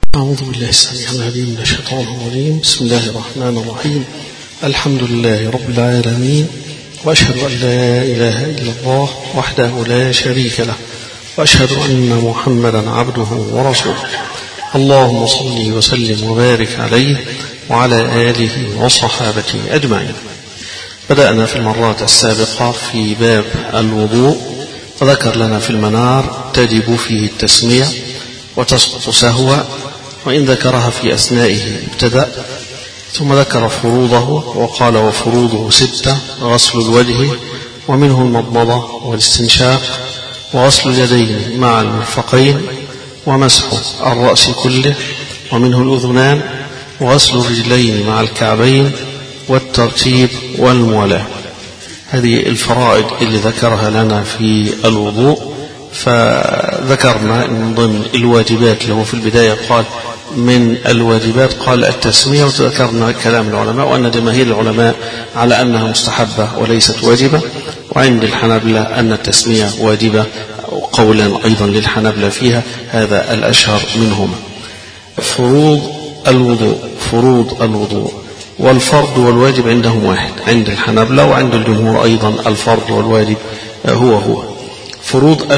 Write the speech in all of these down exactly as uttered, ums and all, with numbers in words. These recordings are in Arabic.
أعوذ بالله السميع العليم من الشيطان الرجيم. بسم الله الرحمن الرحيم. الحمد لله رب العالمين، وأشهد أن لا إله إلا الله وحده لا شريك له، وأشهد أن محمدا عبده ورسوله. اللهم صل وسلم وبارك عليه وعلى آله وصحابته أجمعين. بدأنا في المرات السابقة في باب الوضوء، وذكر لنا في المنار تجب فيه التسمية وتسقط سهوا، وإن ذكرها في أثنائه ابتدأ، ثم ذكر فروضه وقال وفروضه ستة: غسل الوجه ومنه المضمضة والاستنشاق، وغسل اليدين مع المرفقين، ومسح الرأس كله ومنه الأذنان، وغسل الرجلين مع الكعبين، والترتيب والموالاة. هذه الفرائض اللي ذكرها لنا في الوضوء. فذكرنا من ضمن الواجبات اللي هو في البداية قال من الواجبات قال التسمية، وذكرنا كلام العلماء وأن جماهير العلماء على أنها مستحبة وليست واجبة، وعند الحنابلة أن التسمية واجبة، قولا أيضا للحنابلة فيها، هذا الأشهر منهما. فروض الوضوء فروض الوضوء والفرض والواجب عندهم واحد عند الحنابلة، وعند الجمهور أيضا الفرض والواجب هو هو. فروض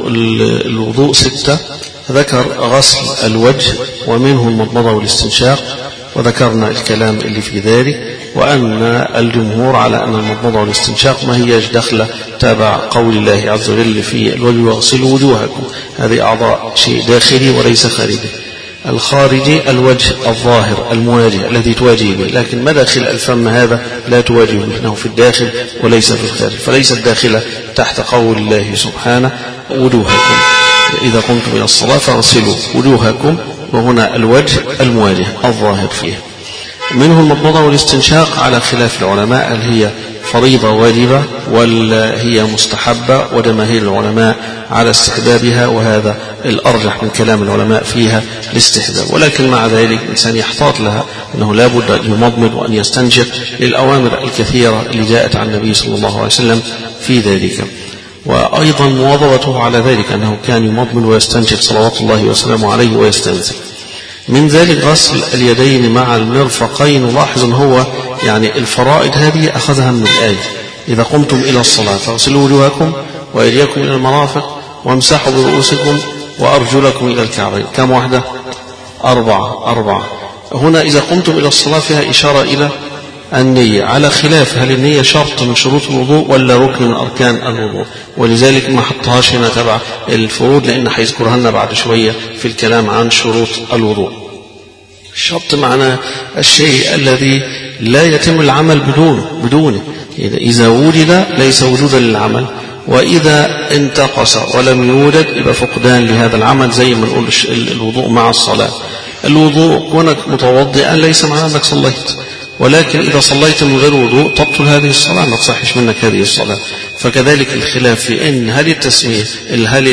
الوضوء ستة، ذكر غسل الوجه ومنه المضمضة والاستنشاق، وذكرنا الكلام اللي في ذلك، وأن الجمهور على أن المضمضة والاستنشاق ما هيش دخلة تابع قول الله عز وجل في الوجه واغسلوا وجوهكم، هذه أعضاء شيء داخلي وليس خارجي. الخارجي الوجه الظاهر المواجه الذي تواجه به، لكن مداخل الفم هذا لا تواجه به، إنه في الداخل وليس في الخارج، فليست داخلة تحت قول الله سبحانه وجوهكم إذا قمتم إلى الصلاة فاغسلوا وجوهكم، وهنا الوجه المواجه الظاهر فيه. منه المضمضة والاستنشاق على خلاف العلماء، هل هي فريضة واجبة ولا هي مستحبة، وجماهير العلماء على استحبابها، وهذا الأرجح من كلام العلماء فيها الاستحباب، ولكن مع ذلك الإنسان يحتاط لها أنه لا بد أن يمضمض وأن يستنشق للأوامر الكثيرة اللي جاءت عن النبي صلى الله عليه وسلم في ذلك، وأيضا مواظبته على ذلك أنه كان يمضمض ويستنشق صلوات الله وسلامه عليه ويستنزل. من ذلك غسل اليدين مع المرفقين. ولاحظ أن هو يعني الفرائض هذه أخذها من الآية: إذا قمتم إلى الصلاة فاغسلوا وجوهكم وأيديكم إلى المرافق وامسحوا برؤوسكم وأرجلكم إلى الكعبين. كم واحدة؟ أربعة أربعة. هنا إذا قمتم إلى الصلاة فيها إشارة إلى النية، على خلاف هل النية شرط من شروط الوضوء ولا ركن من أركان الوضوء، ولذلك ما حطهاش هنا تبع الفروض، لأن حيذكرها لنا بعد شوية في الكلام عن شروط الوضوء. الشرط معناه الشيء الذي لا يتم العمل بدونه بدونه إذا وجد ليس وجودا للعمل، وإذا انتقص ولم يوجد يبقى فقدان لهذا العمل، زي ما نقول الوضوء مع الصلاة. الوضوء كونك متوضئا ليس معناه أنك صليت، ولكن إذا صليت من غير وضوء تبطل هذه الصلاة، ما تصحش منك هذه الصلاة. فكذلك الخلاف في أن هل التسمية هل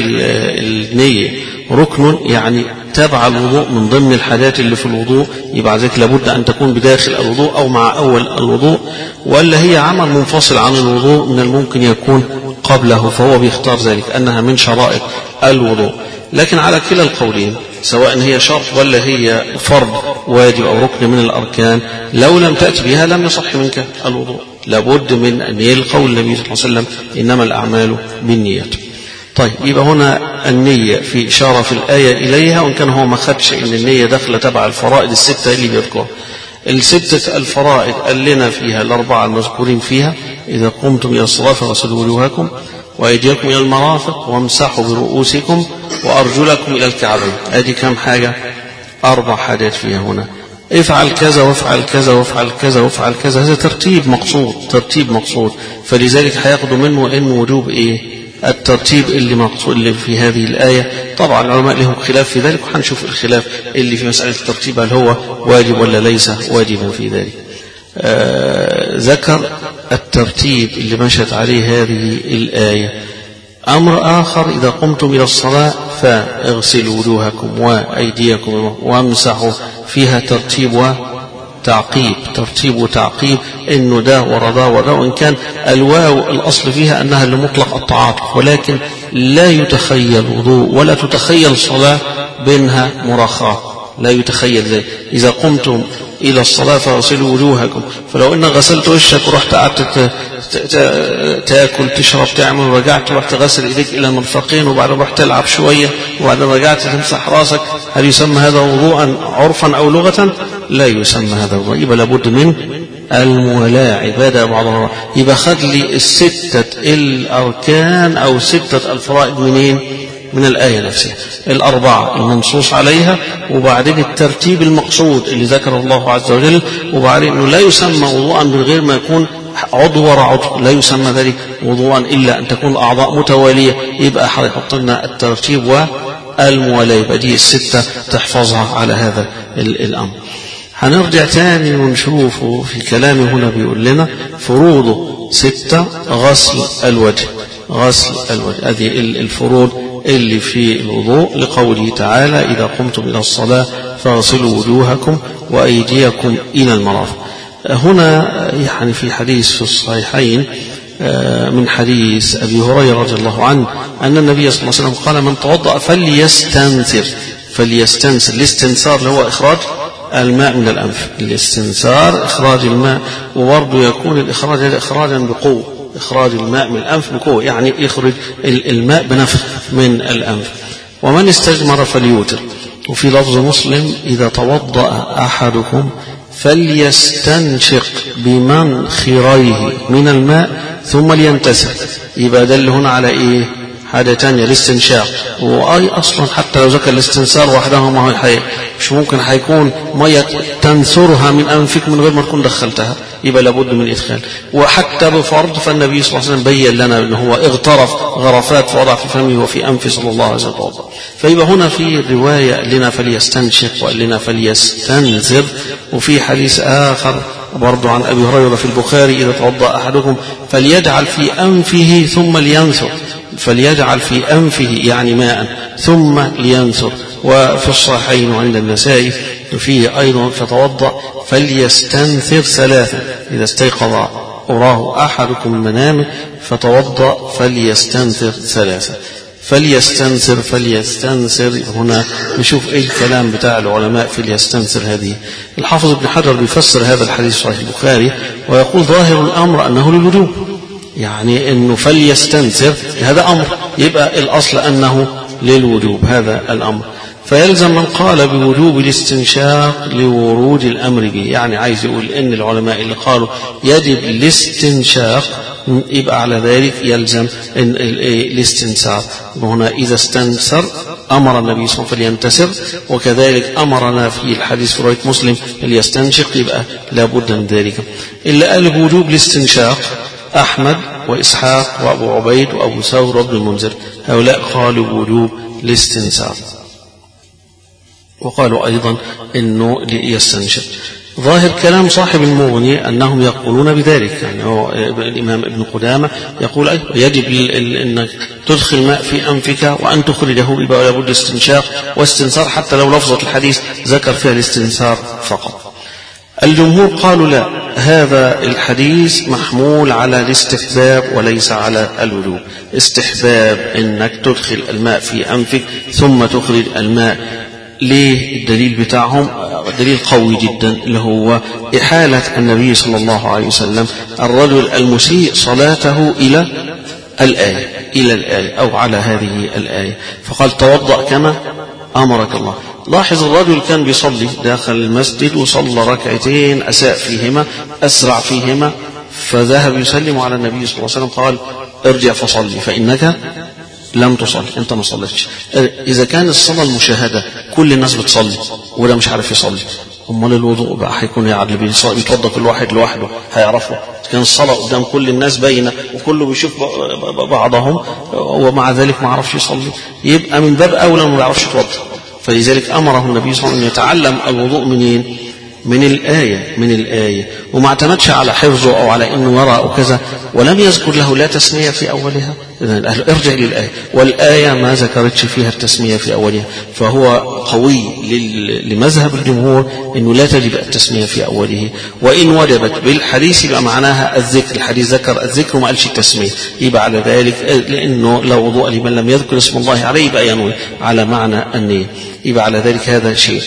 النية ركن يعني تبع الوضوء من ضمن الحاجات اللي في الوضوء، يبقى ذلك لابد أن تكون بداخل الوضوء أو مع أول الوضوء، ولا هي عمل منفصل عن الوضوء من الممكن يكون قبله، فهو بيختار ذلك أنها من شرائط الوضوء. لكن على كلا القولين سواء هي شرط ولا هي فرض واجب أو ركن من الأركان، لو لم تأتي بها لم يصح منك الوضوء، لابد من أن يلقول النبي صلى الله عليه وسلم إنما الأعمال بالنيات. طيب، يبقى هنا النية في إشارة في الآية إليها، وإن كان هو ما خدش إن النية داخلة تبع الفرائض الستة اللي بيذكرها. الستة الفرائض قال لنا فيها الأربعة المذكورين فيها: إذا قمتم إلى الصلاة فاغسلوا وجوهكم وأيديكم إلى المرافق وامسحوا برؤوسكم وأرجلكم إلى الكعبين. أدي كم حاجة؟ أربع حاجات فيها هنا: افعل كذا وافعل كذا وافعل كذا وافعل كذا. هذا ترتيب مقصود ترتيب مقصود فلذلك هياخدوا منه إن وجوب إيه؟ الترتيب اللي مقصود اللي في هذه الآية. طبعا العلماء لهم خلاف في ذلك، وحنشوف الخلاف اللي في مسألة الترتيب هل هو واجب ولا ليس واجبا في ذلك. آه ذكر الترتيب اللي مشت عليه هذه الآية. أمر آخر: إذا قمتم إلى الصلاة فاغسلوا وجوهكم وأيديكم وامسحوا، فيها ترتيب وتعقيب ترتيب وتعقيب إنه ده ورا ده ورا، وإن كان الواو الأصل فيها أنها لمطلق التعاطف، ولكن لا يتخيل وضوء ولا تتخيل صلاة بينها مراخاة، لا يتخيل ذلك. إذا قمتم إلى الصلاة فاغسلوا وجوهكم، فلو إنك غسلت وشك ورحت قعدت تاكل تشرب تعمل ورجعت ورحت غسل إيديك إلى المرفقين وبعدين رحت تلعب شوية وبعدين رجعت تمسح راسك، هل يسمى هذا وضوءا عرفا أو لغة؟ لا يسمى هذا وضوء. يبقى لابد من الموالاة عبادة بعضها. يبقى خد لي الستة الأركان أو ستة الفرائض منين؟ من الآية نفسها، الأربعة المنصوص عليها، وبعدين الترتيب المقصود اللي ذكر الله عز وجل، وبعدين إنه لا يسمى وضوءا من غير ما يكون عضو وراء عضو، لا يسمى ذلك وضوءا إلا أن تكون الأعضاء متوالية. يبقى حط لنا الترتيب والموالاة، يبقى دي الستة تحفظها على هذا الأمر. هنرجع تاني ونشوفه في كلامه هنا بيقول لنا فروضه ستة: غسل الوجه، غسل الوجه، هذه الفروض اللي في الوضوء لقوله تعالى: إذا قمتم إلى الصلاة فاغسلوا وجوهكم وأيديكم إلى المرافق. هنا يعني في حديث في الصحيحين من حديث أبي هريرة رضي الله عنه أن النبي صلى الله عليه وسلم قال: من توضأ فليستنثر، فليستنثر، الاستنثار اللي هو إخراج الماء من الأنف، الاستنثار إخراج الماء، وبرضه يكون الإخراج هذا إخراجا بقوة، إخراج الماء من الأنف بقوة، يعني يخرج الماء بنفخ من الأنف. ومن استجمر فليوتر. وفي لفظ مسلم: إذا توضأ أحدكم فليستنشق بمنخريه من الماء ثم لينتسر. يبقى دل هنا على إيه؟ حاجة تانية، الاستنشاق. وأي أصلا حتى لو ذكر الاستنثار وحدها ما هي مش ممكن هيكون مية تنثرها من أنفك من غير ما تكون دخلتها، يبقى لابد من إدخال. وحتى بفرض فالنبي صلى الله عليه وسلم بين لنا أنه هو اغترف غرفات فوضع في فمه وفي أنفه صلى الله عليه وسلم. فيبقى هنا في رواية لنا فليستنشق وقال لنا فليستنثر. وفي حديث آخر برضو عن أبي هريرة في البخاري: إذا توضأ أحدكم فليجعل في أنفه ثم لينثر، فليجعل في أنفه يعني ماء ثم لينثر. وفي الصحيحين وعند النسائي فيه أيضا: فتوضأ فليستنثر ثلاثا، إذا استيقظ أراه أحدكم من منامه فتوضأ فليستنثر ثلاثا. فليستنثر فليستنثر هنا نشوف ايه الكلام بتاع العلماء في ليستنثر هذه. الحافظ ابن حجر بيفسر هذا الحديث صحيح البخاري ويقول: ظاهر الأمر أنه للوجوب، يعني أنه فليستنثر هذا أمر، يبقى الأصل أنه للوجوب هذا الأمر. فيلزم من قال بوجوب الاستنشاق لورود الأمر به، يعني عايز يقول إن العلماء اللي قالوا يجب الاستنشاق يبقى على ذلك يلزم الاستنثار. وهنا إذا استنثر أمر النبي صلى الله عليه وسلم فلينتسر، وكذلك أمرنا في الحديث في رواية مسلم فليستنشق، يبقى لابد من ذلك. اللي قال بوجوب الاستنشاق أحمد وإسحاق وأبو عبيد وأبو ثور وابن المنذر، هؤلاء قالوا بوجوب الاستنثار، وقالوا أيضا أنه يستنشق. ظاهر كلام صاحب المغني أنهم يقولون بذلك، يعني هو الإمام ابن قدامة يقول أيضا يجب أن تدخل ماء في أنفك وأن تخرجه، يبقى لابد استنشاق واستنثار، حتى لو لفظة الحديث ذكر فيها الاستنثار فقط. الجمهور قالوا لا، هذا الحديث محمول على الاستحباب وليس على الوجوب. استحباب أنك تدخل الماء في أنفك ثم تخرج الماء. ليه؟ الدليل بتاعهم دليل قوي جدا، اللي هو إحالة النبي صلى الله عليه وسلم الرجل المسيء صلاته إلى الآية إلى الآية أو على هذه الآية، فقال: توضأ كما أمرك الله. لاحظ الرجل كان بيصلي داخل المسجد وصلى ركعتين أساء فيهما أسرع فيهما، فذهب يسلم على النبي صلى الله عليه وسلم قال: ارجع فصلي فإنك لم تصلي، انت ما صليتش. اذا كان الصلاه المشاهده كل الناس بتصلي وده مش عارف يصلي، امال الوضوء بقى هيكون يعني بيتوضا كل واحد لوحده هيعرفه؟ كان الصلاه قدام كل الناس باينه وكله بيشوف بعضهم ومع ذلك ما عرفش يصلي، يبقى من باب اولى ما يعرفش يتوضا. فلذلك امره النبي صلى الله عليه وسلم ان يتعلم الوضوء منين؟ من الآية من الآية وما اعتمدش على حفظه أو على إنه يرى أو كذا، ولم يذكر له لا تسمية في أولها. إذن ارجع للآية، والآية ما ذكرتش فيها التسمية في أولها، فهو قوي لمذهب الجمهور إنه لا تجب التسمية في أوله، وإن وجبت بالحديث يبقى معناها الذكر، الحديث ذكر الذكر وما قالش التسمية، يبقى على ذلك لأنه لا وضوء لمن لم يذكر اسم الله عليه يبقى ينوي على معنى النية، يبقى على ذلك هذا شيء.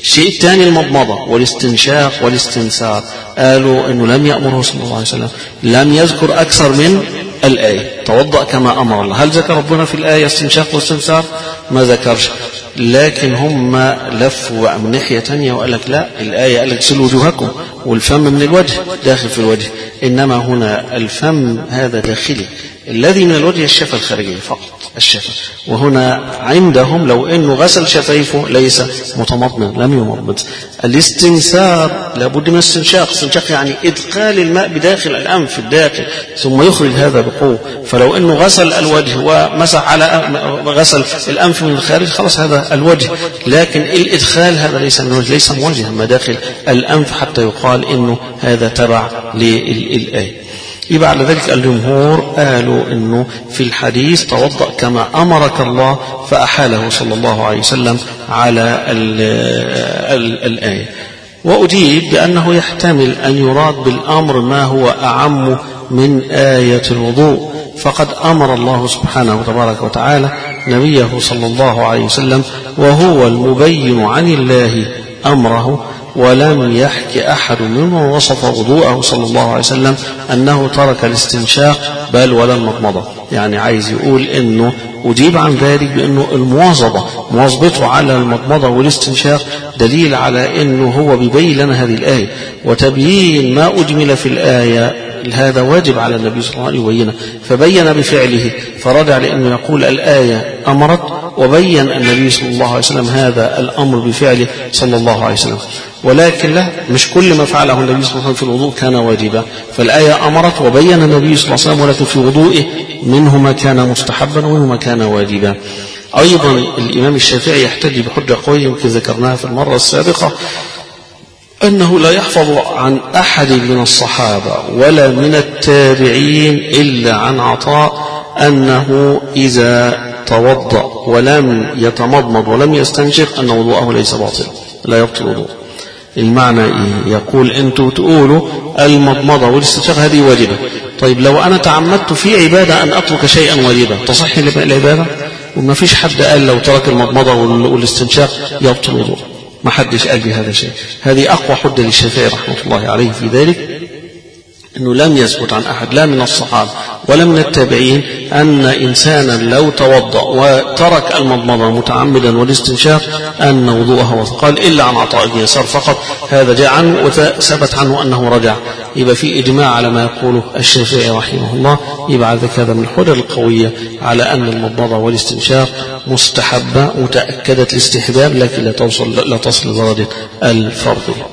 الشيء الثاني المضمضة والاستنشاق والاستنثار، قالوا أنه لم يأمره صلى الله عليه وسلم، لم يذكر أكثر من الآية توضأ كما أمر الله. هل ذكر ربنا في الآية استنشاق واستنثار؟ ما ذكرش، لكن هم لفوا من ناحية تانية وقال لك لا، الآية قال لك اغسلوا وجوهكم والفم من الوجه داخل في الوجه، إنما هنا الفم هذا داخلي، الذي من الوجه الشفة الخارجية فقط الشفة. وهنا عندهم لو أنه غسل شفايفه ليس متمضمض، لم يمضمض. الاستنثار لابد من استنشاق، استنشاق يعني إدخال الماء بداخل الأنف الداخل ثم يخرج هذا بقوة. فلو أنه غسل الوجه ومسح على غسل الأنف من الخارج خلاص هذا الوجه، لكن الإدخال هذا ليس من الوجه، ليس موجها مداخل الأنف حتى يقال إنه هذا تبع للآية. يبقى على ذلك الجمهور قالوا إنه في الحديث توضأ كما أمرك الله، فأحاله صلى الله عليه وسلم على ال ال الآية. وأجيب بأنه يحتمل أن يراد بالأمر ما هو أعم من آية الوضوء، فقد أمر الله سبحانه وتبارك وتعالى نبيه صلى الله عليه وسلم وهو المبين عن الله أمره، ولم يحكي أحد ممن وصف وضوءه صلى الله عليه وسلم أنه ترك الاستنشاق بل ولا المضمضة. يعني عايز يقول أنه أجيب عن ذلك بأنه المواظبة مواظبته على المضمضة والاستنشاق دليل على أنه هو بيبين لنا هذه الآية، وتبيين ما أجمل في الآية هذا واجب على النبي صلى الله عليه وسلم يبينه، فبين بفعله، فرجع لأنه يقول الآية أمرت، وبين النبي صلى الله عليه وسلم هذا الأمر بفعله صلى الله عليه وسلم. ولكن لا، مش كل ما فعله النبي صلى الله عليه وسلم في الوضوء كان واجبا، فالآية أمرت وبين النبي صلى الله عليه وسلم، ولكن في وضوئه منه ما كان مستحبا ومنه ما كان واجبا. أيضا الإمام الشافعي يحتج بحجة قوية يمكن ذكرناها في المرة السابقة، أنه لا يحفظ عن أحد من الصحابة ولا من التابعين إلا عن عطاء أنه إذا توضأ ولم يتمضمض ولم يستنشق أن وضوءه ليس باطل، لا يبطل وضوء. المعنى إيه؟ يقول أنتوا تقولوا المضمضة والاستنشاق هذه واجبة، طيب لو أنا تعمدت في عبادة أن أترك شيئا واجبا تصح العبادة؟ وما فيش حد قال لو ترك المضمضة والاستنشاق يبطل وضوء، ما حدش قال بهذا الشيء. هذه أقوى حجة للشافعي رحمة الله عليه في ذلك، أنه لم يثبت عن أحد لا من الصحابة ولا من التابعين أن إنسانا لو توضأ وترك المضمضة متعمدا والاستنشاق أن وضوءه وقال إلا عن عطاء بن يسار فقط، هذا جاء عنه وثبت عنه أنه رجع. يبقى في إجماع على ما يقوله الشافعي رحمه الله. يبقى ذلك هذا من الحجج القوية على أن المضمضة والاستنشاق مستحبة وتأكدت الاستحباب، لكن لا توصل لا تصل لدرجة الفرض.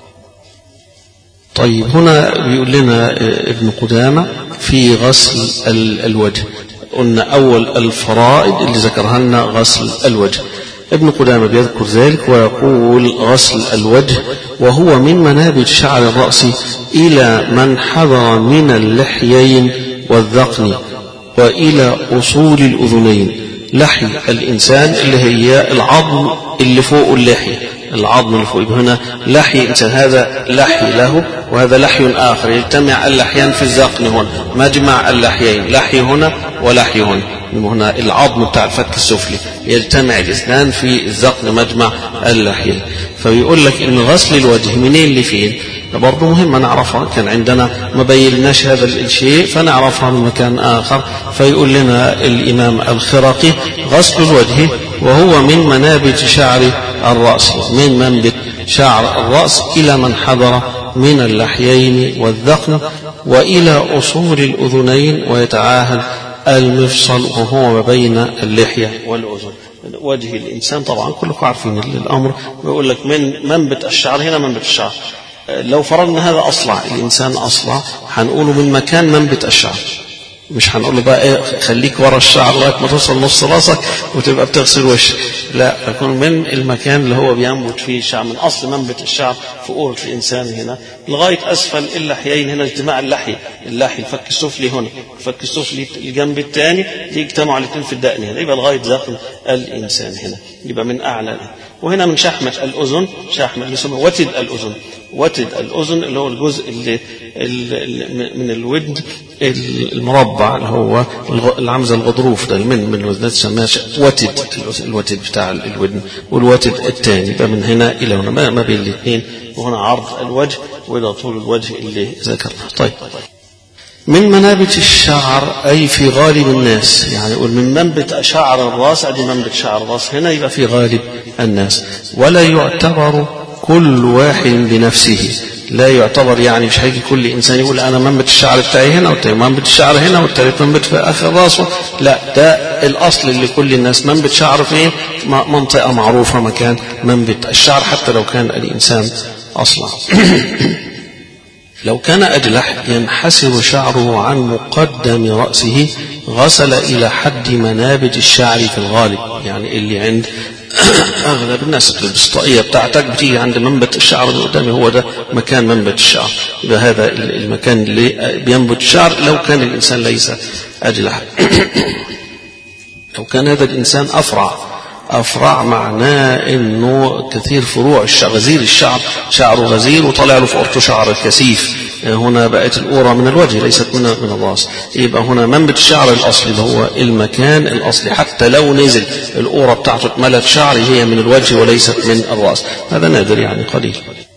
طيب هنا بيقول لنا ابن قدامة في غسل الوجه، قلنا أول الفرائض اللي ذكرها لنا غسل الوجه. ابن قدامة بيذكر ذلك ويقول غسل الوجه وهو من منابت شعر الرأس إلى من حضر من اللحيين والذقن وإلى أصول الأذنين. لحي الإنسان اللي هي العظم اللي فوق اللحية، العظم اللي فوق. هنا لحي إنسان هذا لحي له وهذا لحي آخر، يجتمع اللحيان في الذقن هنا، مجمع اللحيين، لحي هنا ولحي هنا. هنا العظم بتاع الفك السفلي يجتمع الاثنان في الذقن مجمع اللحيين. فبيقول لك إن غسل الوجه منين لفين برضه مهمة نعرفها، كان عندنا ما بيناش هذا الشيء فنعرفها من مكان آخر. فيقول لنا الإمام الخرقي غسل الوجه وهو من منابت شعر الرأس، من منبت شعر الرأس إلى من حضر من اللحيين والذقن وإلى أصول الأذنين، ويتعاهد المفصل وهو ما بين اللحية والأذن. وجه الإنسان طبعا كلكم عارفين الأمر، بيقول لك من منبت الشعر، هنا منبت الشعر. لو فرضنا هذا أصلع، الإنسان أصلع، هنقوله من مكان منبت الشعر، مش هنقول له بقى ايه خليك ورا الشعر لغايه ما توصل نص راسك وتبقى بتغسل وشك، لا، يكون من المكان اللي هو بينبت فيه الشعر، من اصل منبت الشعر في قورة الانسان هنا لغايه اسفل اللحيين، هنا اجتماع اللحي، اللحي الفك السفلي هنا، الفك السفلي الجنب الثاني يجتمعوا الاثنين في الدقن هنا، يبقى لغايه ذقن الانسان هنا، يبقى من اعلى. وهنا من شحمة الأذن، شحمة اللي اسمه وتد الأذن، وتد الأذن اللي هو الجزء اللي من الودن المربع اللي هو العمزة الغضروف ده من من الوزنات سماه وتد الوتد بتاع الودن والوتد الثاني يبقى من هنا إلى هنا ما بين الاثنين وهنا عرض الوجه وإلى طول الوجه اللي ذكرنا. طيب من منابت الشعر أي في غالب الناس يعني يقول من منبت شعر الرأس أدي منبت شعر الرأس هنا يبقى في غالب الناس ولا يعتبر كل واحد بنفسه لا يعتبر يعني مش هيجي كل إنسان يقول أنا منبت الشعر بتاعي هنا والتاني منبت الشعر هنا والتالت منبت في آخر رأسه لا ده الأصل اللي كل الناس منبت شعر فين منطقة معروفة مكان منبت الشعر حتى لو كان الإنسان أصلا. لو كان أجلح ينحسر شعره عن مقدم رأسه غسل إلى حد منابت الشعر في الغالب يعني اللي عند أغلب الناس الطاقية بتاعتك بتيجي عند منبت الشعر اللي قدامي هو ده مكان منبت الشعر يبقى هذا المكان اللي بينبت الشعر لو كان الإنسان ليس أجلح. لو كان هذا الإنسان أفرع أفرع معناه إنه كثير فروع الشعر غزير الشعر شعره غزير وطلع له فوقته شعر كثيف هنا بقت الأورة من الوجه ليست من من الرأس يبقى هنا منبت الشعر الأصلي اللي هو المكان الأصلي حتى لو نزل الأورة بتاعته اتملت شعر هي من الوجه وليست من الرأس هذا نادر يعني قليل.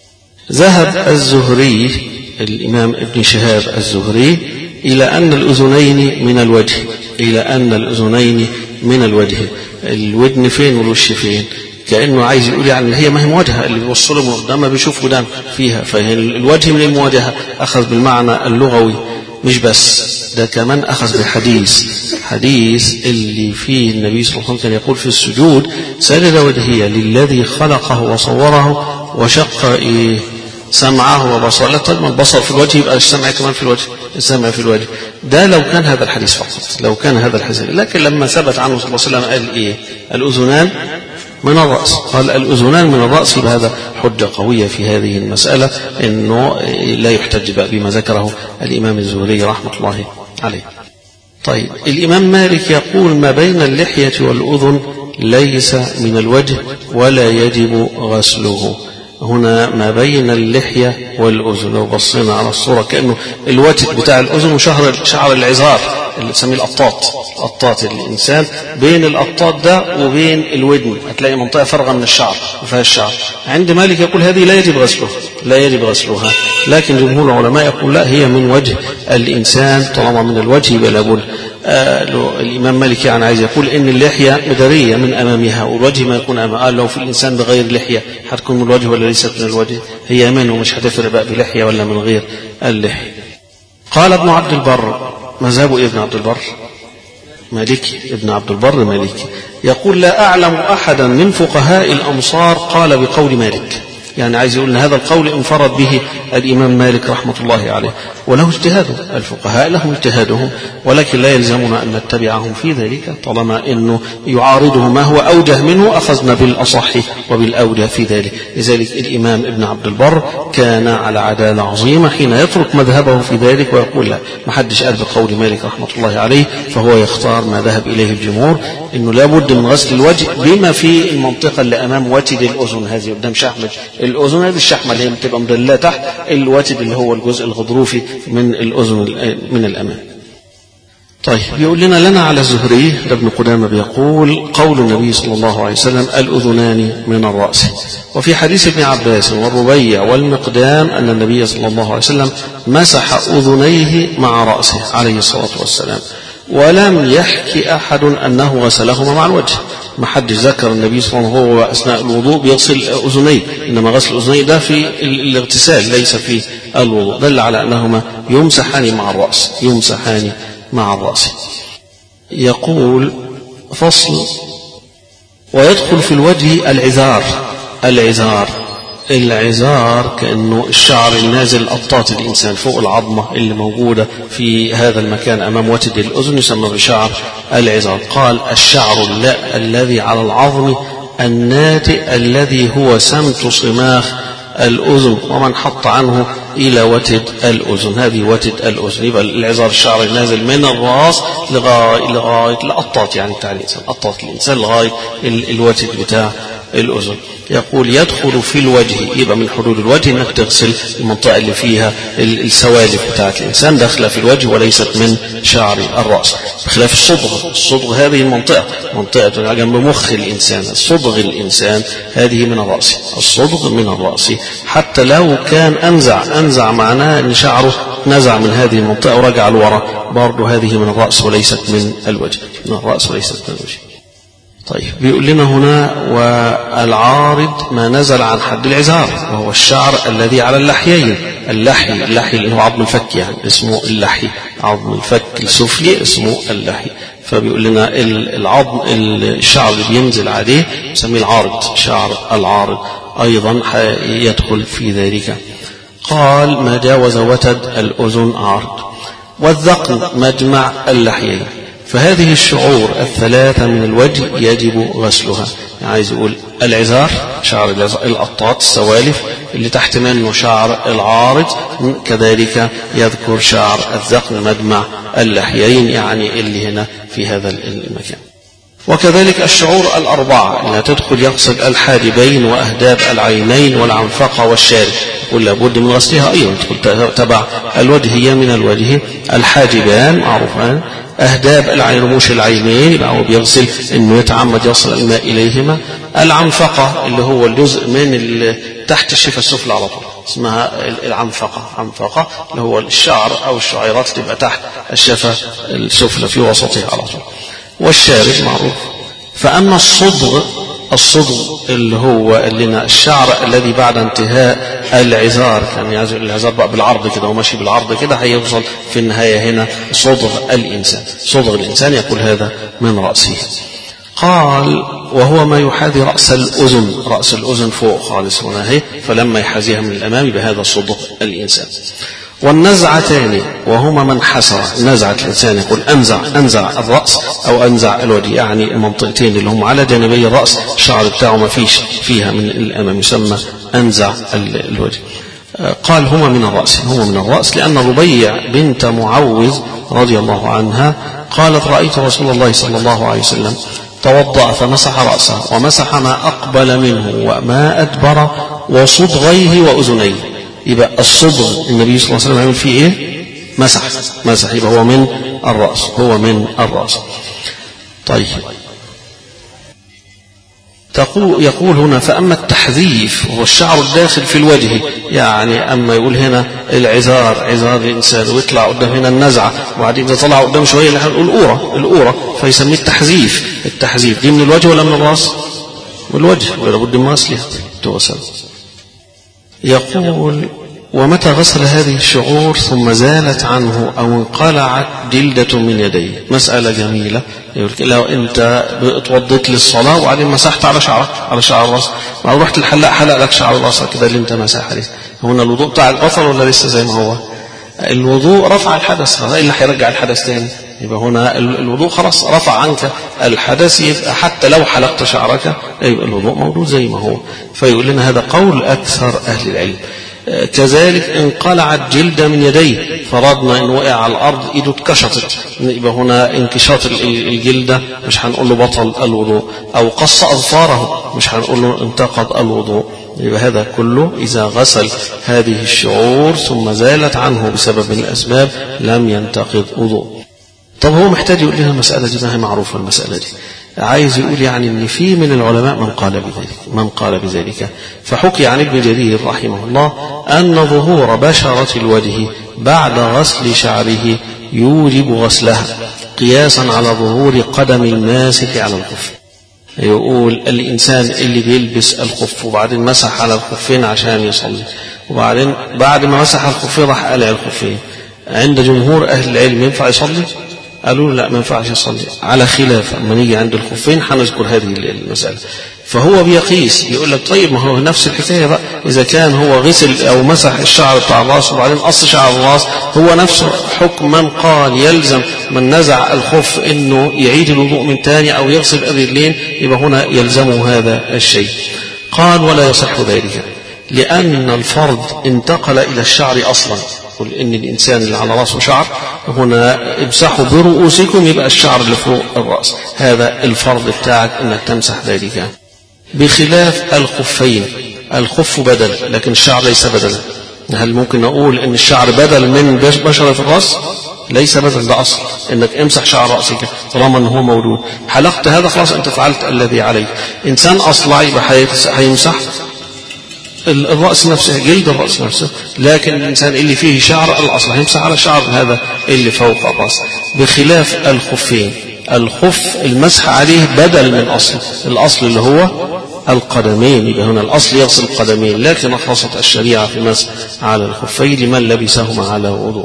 ذهب الزهري الإمام ابن شهاب الزهري إلى أن الأذنين من الوجه إلى أن الأذنين من الوجه الودن فين والوش فين كأنه عايز يقول يعني هي ما هي مواجهة اللي بيوصله من قدام بيشوف قدام فيها فالوجه من المواجهة أخذ بالمعنى اللغوي مش بس ده كمان أخذ بحديث حديث اللي فيه النبي صلى الله عليه وسلم كان يقول في السجود سجد وجهي للذي خلقه وصوره وشق إيه سمعه وبصره لا طالما البصر في الوجه يبقى السمع كمان في الوجه السمع في الوجه ده لو كان هذا الحديث فقط لو كان هذا الحديث لكن لما ثبت عنه صلى الله عليه وسلم قال إيه الأذنان من الرأس قال الأذنان من الرأس هذا حجة قوية في هذه المسألة إنه لا يحتج بما ذكره الإمام الزهري رحمة الله عليه. طيب الإمام مالك يقول ما بين اللحية والأذن ليس من الوجه ولا يجب غسله. هنا ما بين اللحية والأذن لو بصينا على الصورة كأنه الوتد بتاع الأذن وشعر شعر العذار اللي تسميه الأطاط أطاط الإنسان بين الأطاط ده وبين الودن هتلاقي منطقة فارغة من الشعر وفيها الشعر عند مالك يقول هذه لا يجب غسلها لا يجب غسلها لكن جمهور العلماء يقول لا هي من وجه الإنسان طالما من الوجه يبقى لابد. آه الإمام مالك يعني عايز يقول إن اللحية مدارية من أمامها والوجه ما يكون أمامها قال لو في الإنسان بغير لحية هتكون من الوجه ولا ليست من الوجه هي منه مش هتفرق بقى بلحية ولا من غير اللحية. قال ابن عبد البر مذهب ابن عبد البر مالكي ابن عبد البر مالكي يقول لا أعلم أحدا من فقهاء الأمصار قال بقول مالك يعني عايز يقول ان هذا القول انفرد به الإمام مالك رحمة الله عليه وله اجتهاده الفقهاء لهم اجتهادهم ولكن لا يلزمنا أن نتبعهم في ذلك طالما أنه يعارضه ما هو أوجه منه أخذنا بالأصح وبالأوجه في ذلك. لذلك الإمام ابن عبد البر كان على عدالة عظيمة حين يترك مذهبه في ذلك ويقول لا ما حدش قال بقول مالك رحمة الله عليه فهو يختار ما ذهب إليه الجمهور إنه لابد من غسل الوجه بما في المنطقة اللي أمام وتد الأذن هذه قدام شحمة الأذن هذه الشحمة اللي هي بتبقى مدلة تحت الوتد اللي هو الجزء الغضروفي من الأذن من الأمام. طيب يقول لنا لنا على الزهري ده ابن قدامة بيقول قول النبي صلى الله عليه وسلم الأذنان من الرأس. وفي حديث ابن عباس والربيع والمقدام أن النبي صلى الله عليه وسلم مسح أذنيه مع رأسه عليه الصلاة والسلام ولم يحكي أحد أنه غسلهما مع الوجه. ما حد ذكر النبي صلى الله عليه وسلم هو أثناء الوضوء بيغسل أذنيه إنما غسل أذنيه ده في الاغتسال ليس في الوضوء دل على أنهما يمسحان مع الرأس يمسحان مع الرأس. يقول فصل ويدخل في الوجه العذار العذار العذار كأنه الشعر النازل أطاط الإنسان فوق العظمة اللي موجودة في هذا المكان أمام وتد الأذن يسمى بشعر العذار. قال الشعر الذي على العظم الناتئ الذي هو سمت صماخ الأذن ومن حط عنه إلى وتد الأذن هذه وتد الأذن يبقى العذار الشعر النازل من الرأس لغاية لغاية الأطاط يعني بتاع الإنسان أطاط الإنسان لغاية الوتد بتاع الأذن. يقول يدخل في الوجه، يبقى من حدود الوجه انك تغسل المنطقة اللي فيها السوالف بتاعت الإنسان داخلة في الوجه وليست من شعر الرأس، بخلاف الصدغ. الصدغ هذه المنطقة منطقة جنب مخ الإنسان، الصدغ الإنسان هذه من الرأس، الصدغ من الرأس. حتى لو كان أنزع أنزع معناه أن شعره نزع من هذه المنطقة ورجع لورا، برضه هذه من الرأس وليست من الوجه، من الرأس وليست من الوجه. طيب بيقول لنا هنا والعارض ما نزل عن حد العزار، وهو الشعر الذي على اللحيين. اللحي اللحي اللي هو عظم الفك يعني اسمه اللحي، عظم الفك السفلي اسمه اللحي. فبيقول لنا العظم الشعر اللي بينزل عليه نسميه العارض، شعر العارض أيضا يدخل في ذلك. قال ما جاوز وتد الأذن عارض. والذقن مجمع اللحيين. فهذه الشعور الثلاثة من الوجه يجب غسلها. يعني عايز يقول العزار، شعر العزار، القطاط، السوالف اللي تحت منه شعر العارض، كذلك يذكر شعر الذقن مجمع اللحيين، يعني اللي هنا في هذا المكان. وكذلك الشعور الأربعة اللي تدخل يغسل الحاجبين وأهداب العينين والعنفقة والشارب، ولا بد من غسلها أيضا تدخل تبع الوجه، هي من الوجه. الحاجبان معروفان، أهداب العين رموش العينين يبقى هو بيغسل إنه يتعمد يصل الماء إليهما. العنفقة اللي هو الجزء من تحت الشفة السفلى على طول اسمها العنفقة، عنفقة اللي هو الشعر أو الشعيرات اللي تبقى تحت الشفة السفلى في وسطها على طول. والشارب معروف. فأما الصدغ، الصدغ اللي هو اللي الشعر الذي بعد انتهاء العزار، كان يعني العزار بقى بالعرض كده وماشي بالعرض كده، هيوصل في النهاية هنا صدغ الإنسان. صدغ الإنسان يقول هذا من رأسه. قال وهو ما يحاذي رأس الأذن، رأس الأذن فوق خالص هنا اهي، فلما يحاذيها من الأمام بهذا صدغ الإنسان. والنزعتان وهما من حسر، نزعة الإنسان يقول أنزع أنزع الرأس أو أنزع الوجه، يعني المنطقتين اللي هم على جانبي الرأس الشعر بتاعه ما فيش فيها من الأمام يسمى أنزع الوجه. قال هما من الرأس، هما من الرأس لأن ربيع بنت معوذ رضي الله عنها قالت رأيت رسول الله صلى الله عليه وسلم توضأ فمسح رأسه ومسح ما أقبل منه وما أدبر وصدغيه وأذنيه. يبقى الصدغ النبي صلى الله عليه وسلم يعمل فيه ايه؟ مسح مسح، يبقى هو من الرأس، هو من الرأس. طيب تقول يقول هنا فأما التحذيف هو الشعر الداخل في الوجه، يعني أما يقول هنا العزار عزار الإنسان ويطلع قدام هنا النزعة وبعدين إذا طلع قدام شوية اللي هنقول الأورة الأورة فيسميه التحذيف. التحذيف دي من الوجه ولا من الرأس؟ من الوجه، ولا بد من غسلها توصل. يقول ومتى غسل هذه الشعور ثم زالت عنه أو انقلعت جلدة من يديه. مسألة جميلة. يقول لو أنت اتوضيت للصلاة وبعدين مسحت على شعرك على شعر الرأس، ما رحت الحلاق حلق لك شعر رأسك كده اللي أنت مسح عليه، هنا الوضوء بتاع البطل ولا لسه زي ما هو؟ الوضوء رفع الحدث، هذا اللي هيرجع الحدث تاني. يبقى هنا الوضوء خلاص رفع عنك الحدث، يبقى حتى لو حلقت شعرك يبقى الوضوء موجود زي ما هو. فيقول لنا هذا قول أكثر أهل العلم. كذلك انقلعت جلدة من يديه، فرضنا إن وقع على الأرض إيده اتكشطت، يبقى هنا انكشاط الجلدة مش هنقول له بطل الوضوء، أو قص أظفاره مش هنقول له انتقض الوضوء. يبقى هذا كله إذا غسل هذه الشعور ثم زالت عنه بسبب من الأسباب لم ينتقض وضوء. طب هو محتاج يقول لنا المسألة دي، ما هي معروفة المسألة دي، عايز يقول يعني ان في من العلماء من قال بذلك من قال بذلك فحكي عن ابن جرير رحمه الله أن ظهور بشرة الوجه بعد غسل شعره يوجب غسلها قياسا على ظهور قدم الماسك على الخف. يقول الإنسان اللي بيلبس الخف وبعدين مسح على الخفين عشان يصلي، وبعدين بعد ما مسح الخفين راح قلع الخفين، عند جمهور أهل العلم ينفع يصلي؟ قالوا لا ما ينفعش يصلي، على خلاف اما نيجي عند الخفين هنذكر هذه المسألة. فهو بيقيس يقول لك طيب ما هو نفس الحكاية بقى، إذا كان هو غسل أو مسح الشعر بتاع الراس وبعدين قص شعر الراس هو نفسه حكم من قال يلزم من نزع الخف إنه يعيد الوضوء من تاني أو يغسل الرجلين، يبقى هنا يلزمه هذا الشيء. قال ولا يصح ذلك لأن الفرض انتقل إلى الشعر أصلا. قل إن الإنسان اللي على رأسه شعر هنا امسحوا برؤوسكم، يبقى الشعر اللي فوق الرأس هذا الفرض بتاعك إنك تمسح ذلك. بخلاف الخفين. الخف بدل لكن الشعر ليس بدلا. هل ممكن نقول ان الشعر بدل من بشرة الرأس؟ ليس بدل، ده أصل انك امسح شعر رأسك طالما انه هو موجود. حلقت هذا خلاص انت فعلت الذي عليك. انسان اصلع يبقى هيمسح الرأس نفسه، جلد الرأس نفسه، لكن الإنسان اللي فيه شعر الأصل هيمسح على شعر هذا اللي فوق الرأس. بخلاف الخفين، الخف المسح عليه بدل من أصل، الأصل اللي هو القدمين، يبقى هنا الأصل يغسل القدمين، لكن أخصت الشريعة في المسح على الخفين لمن لبسهما على وضوء.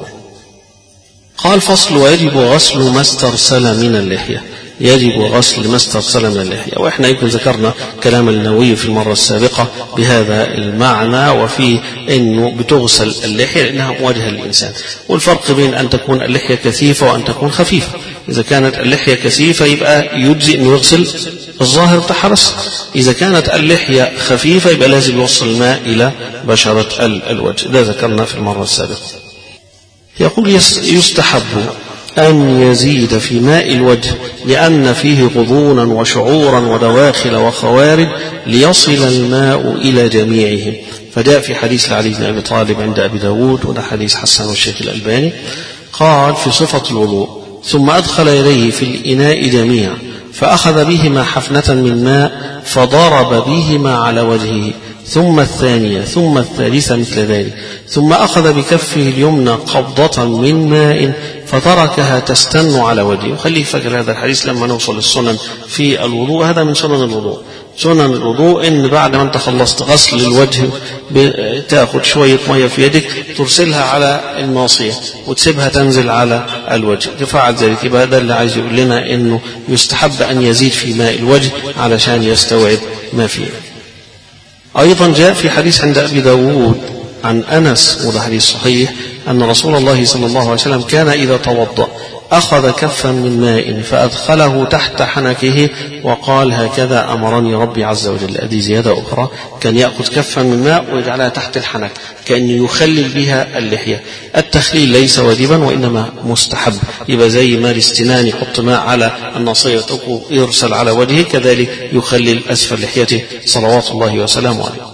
قال فصل: ويجب غسل ما استرسل من اللحية. يجب غسل ما استرسل من اللحية. وإحنا يمكن ذكرنا كلام النووي في المرة السابقة بهذا المعنى، وفي أنه بتغسل اللحية لأنها مواجهة للإنسان، والفرق بين أن تكون اللحية كثيفة وأن تكون خفيفة. إذا كانت اللحية كثيفة يبقى يجزي أن يغسل الظاهر بتاعها بس، إذا كانت اللحية خفيفة يبقى لازم يوصل الماء إلى بشرة الوجه، ده ذكرنا في المرة السابقة. يقول: يستحب أن يزيد في ماء الوجه لأن فيه غضونا وشعورا ودواخل وخوارج ليصل الماء إلى جميعهم. فجاء في حديث علي بن أبي طالب عند أبي داود، وده حديث حسن الشيخ الألباني، قال في صفة الوضوء: ثم أدخل يديه في الإناء جميعا فأخذ بهما حفنة من ماء فضرب بهما على وجهه، ثم الثانية، ثم الثالثة مثل ذلك، ثم أخذ بكفه اليمنى قبضة من ماء فتركها تستن على وجهه. وخليه فاكر هذا الحديث لما نوصل السنن في الوضوء، هذا من سنن الوضوء. سنن الوضوء إن بعد ما أنت خلصت غسل الوجه تأخذ شوية مية في يدك ترسلها على الناصية وتسيبها تنزل على الوجه، تفعل ذلك. يبقى هذا اللي عايز يقول لنا إنه يستحب أن يزيد في ماء الوجه علشان يستوعب ما فيه. أيضا جاء في حديث عند أبي داود عن أنس، وده حديث صحيح، أن رسول الله صلى الله عليه وسلم كان إذا توضأ أخذ كفا من ماء فأدخله تحت حنكه وقال: هكذا أمرني ربي عز وجل. هذه زيادة أخرى، كان يأخذ كفا من ماء ويجعلها تحت الحنك كأنه يخلل بها اللحية. التخليل ليس واجبا وإنما مستحب، يبقى زي ما الاستنان يحط ماء على الناصية يرسل على وجهه، كذلك يخلل أسفل لحيته صلوات الله وسلامه عليه.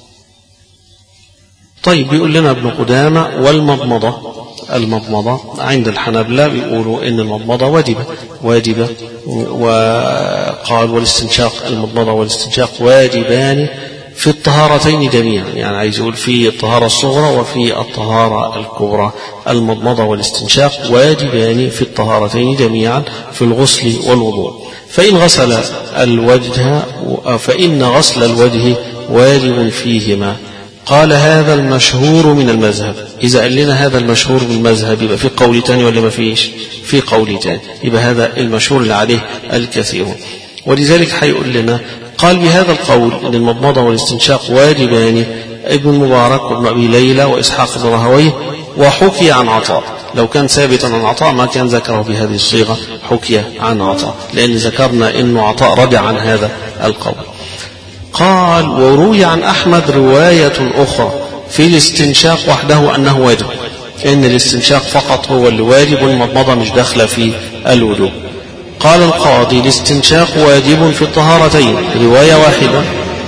طيب، بيقول لنا ابن قدامة: والمضمضة. المضمضة عند الحنابلة بيقولوا إن المضمضة واجبة واجبة وقال والاستنشاق، المضمضة والاستنشاق واجبان في الطهارتين جميعا، يعني عايز يقول في الطهارة الصغرى وفي الطهارة الكبرى. المضمضة والاستنشاق واجبان في الطهارتين جميعا في الغسل والوضوء. فإن غسل الوجه فإن غسل الوجه واجب فيهما. قال: هذا المشهور من المذهب. إذا قال لنا هذا المشهور من المذهب يبقى في قول تاني ولا ما فيش؟ في قول تاني، يبقى هذا المشهور اللي عليه الكثيرون. ولذلك هيقول لنا: قال بهذا القول ان المضمضة والاستنشاق واجبان ابن المبارك وابن أبي ليلى وإسحاق بن راهويه، وحكي عن عطاء. لو كان ثابتا عن عطاء ما كان ذكره بهذه الصيغة حكي عن عطاء، لأن ذكرنا انه عطاء رجع عن هذا القول. قال: وروي عن أحمد رواية أخرى في الاستنشاق وحده أنه واجب، إن الاستنشاق فقط هو اللي واجب والمضمضة مش داخلة في الوجوب. قال القاضي: الاستنشاق واجب في الطهارتين، رواية واحدة.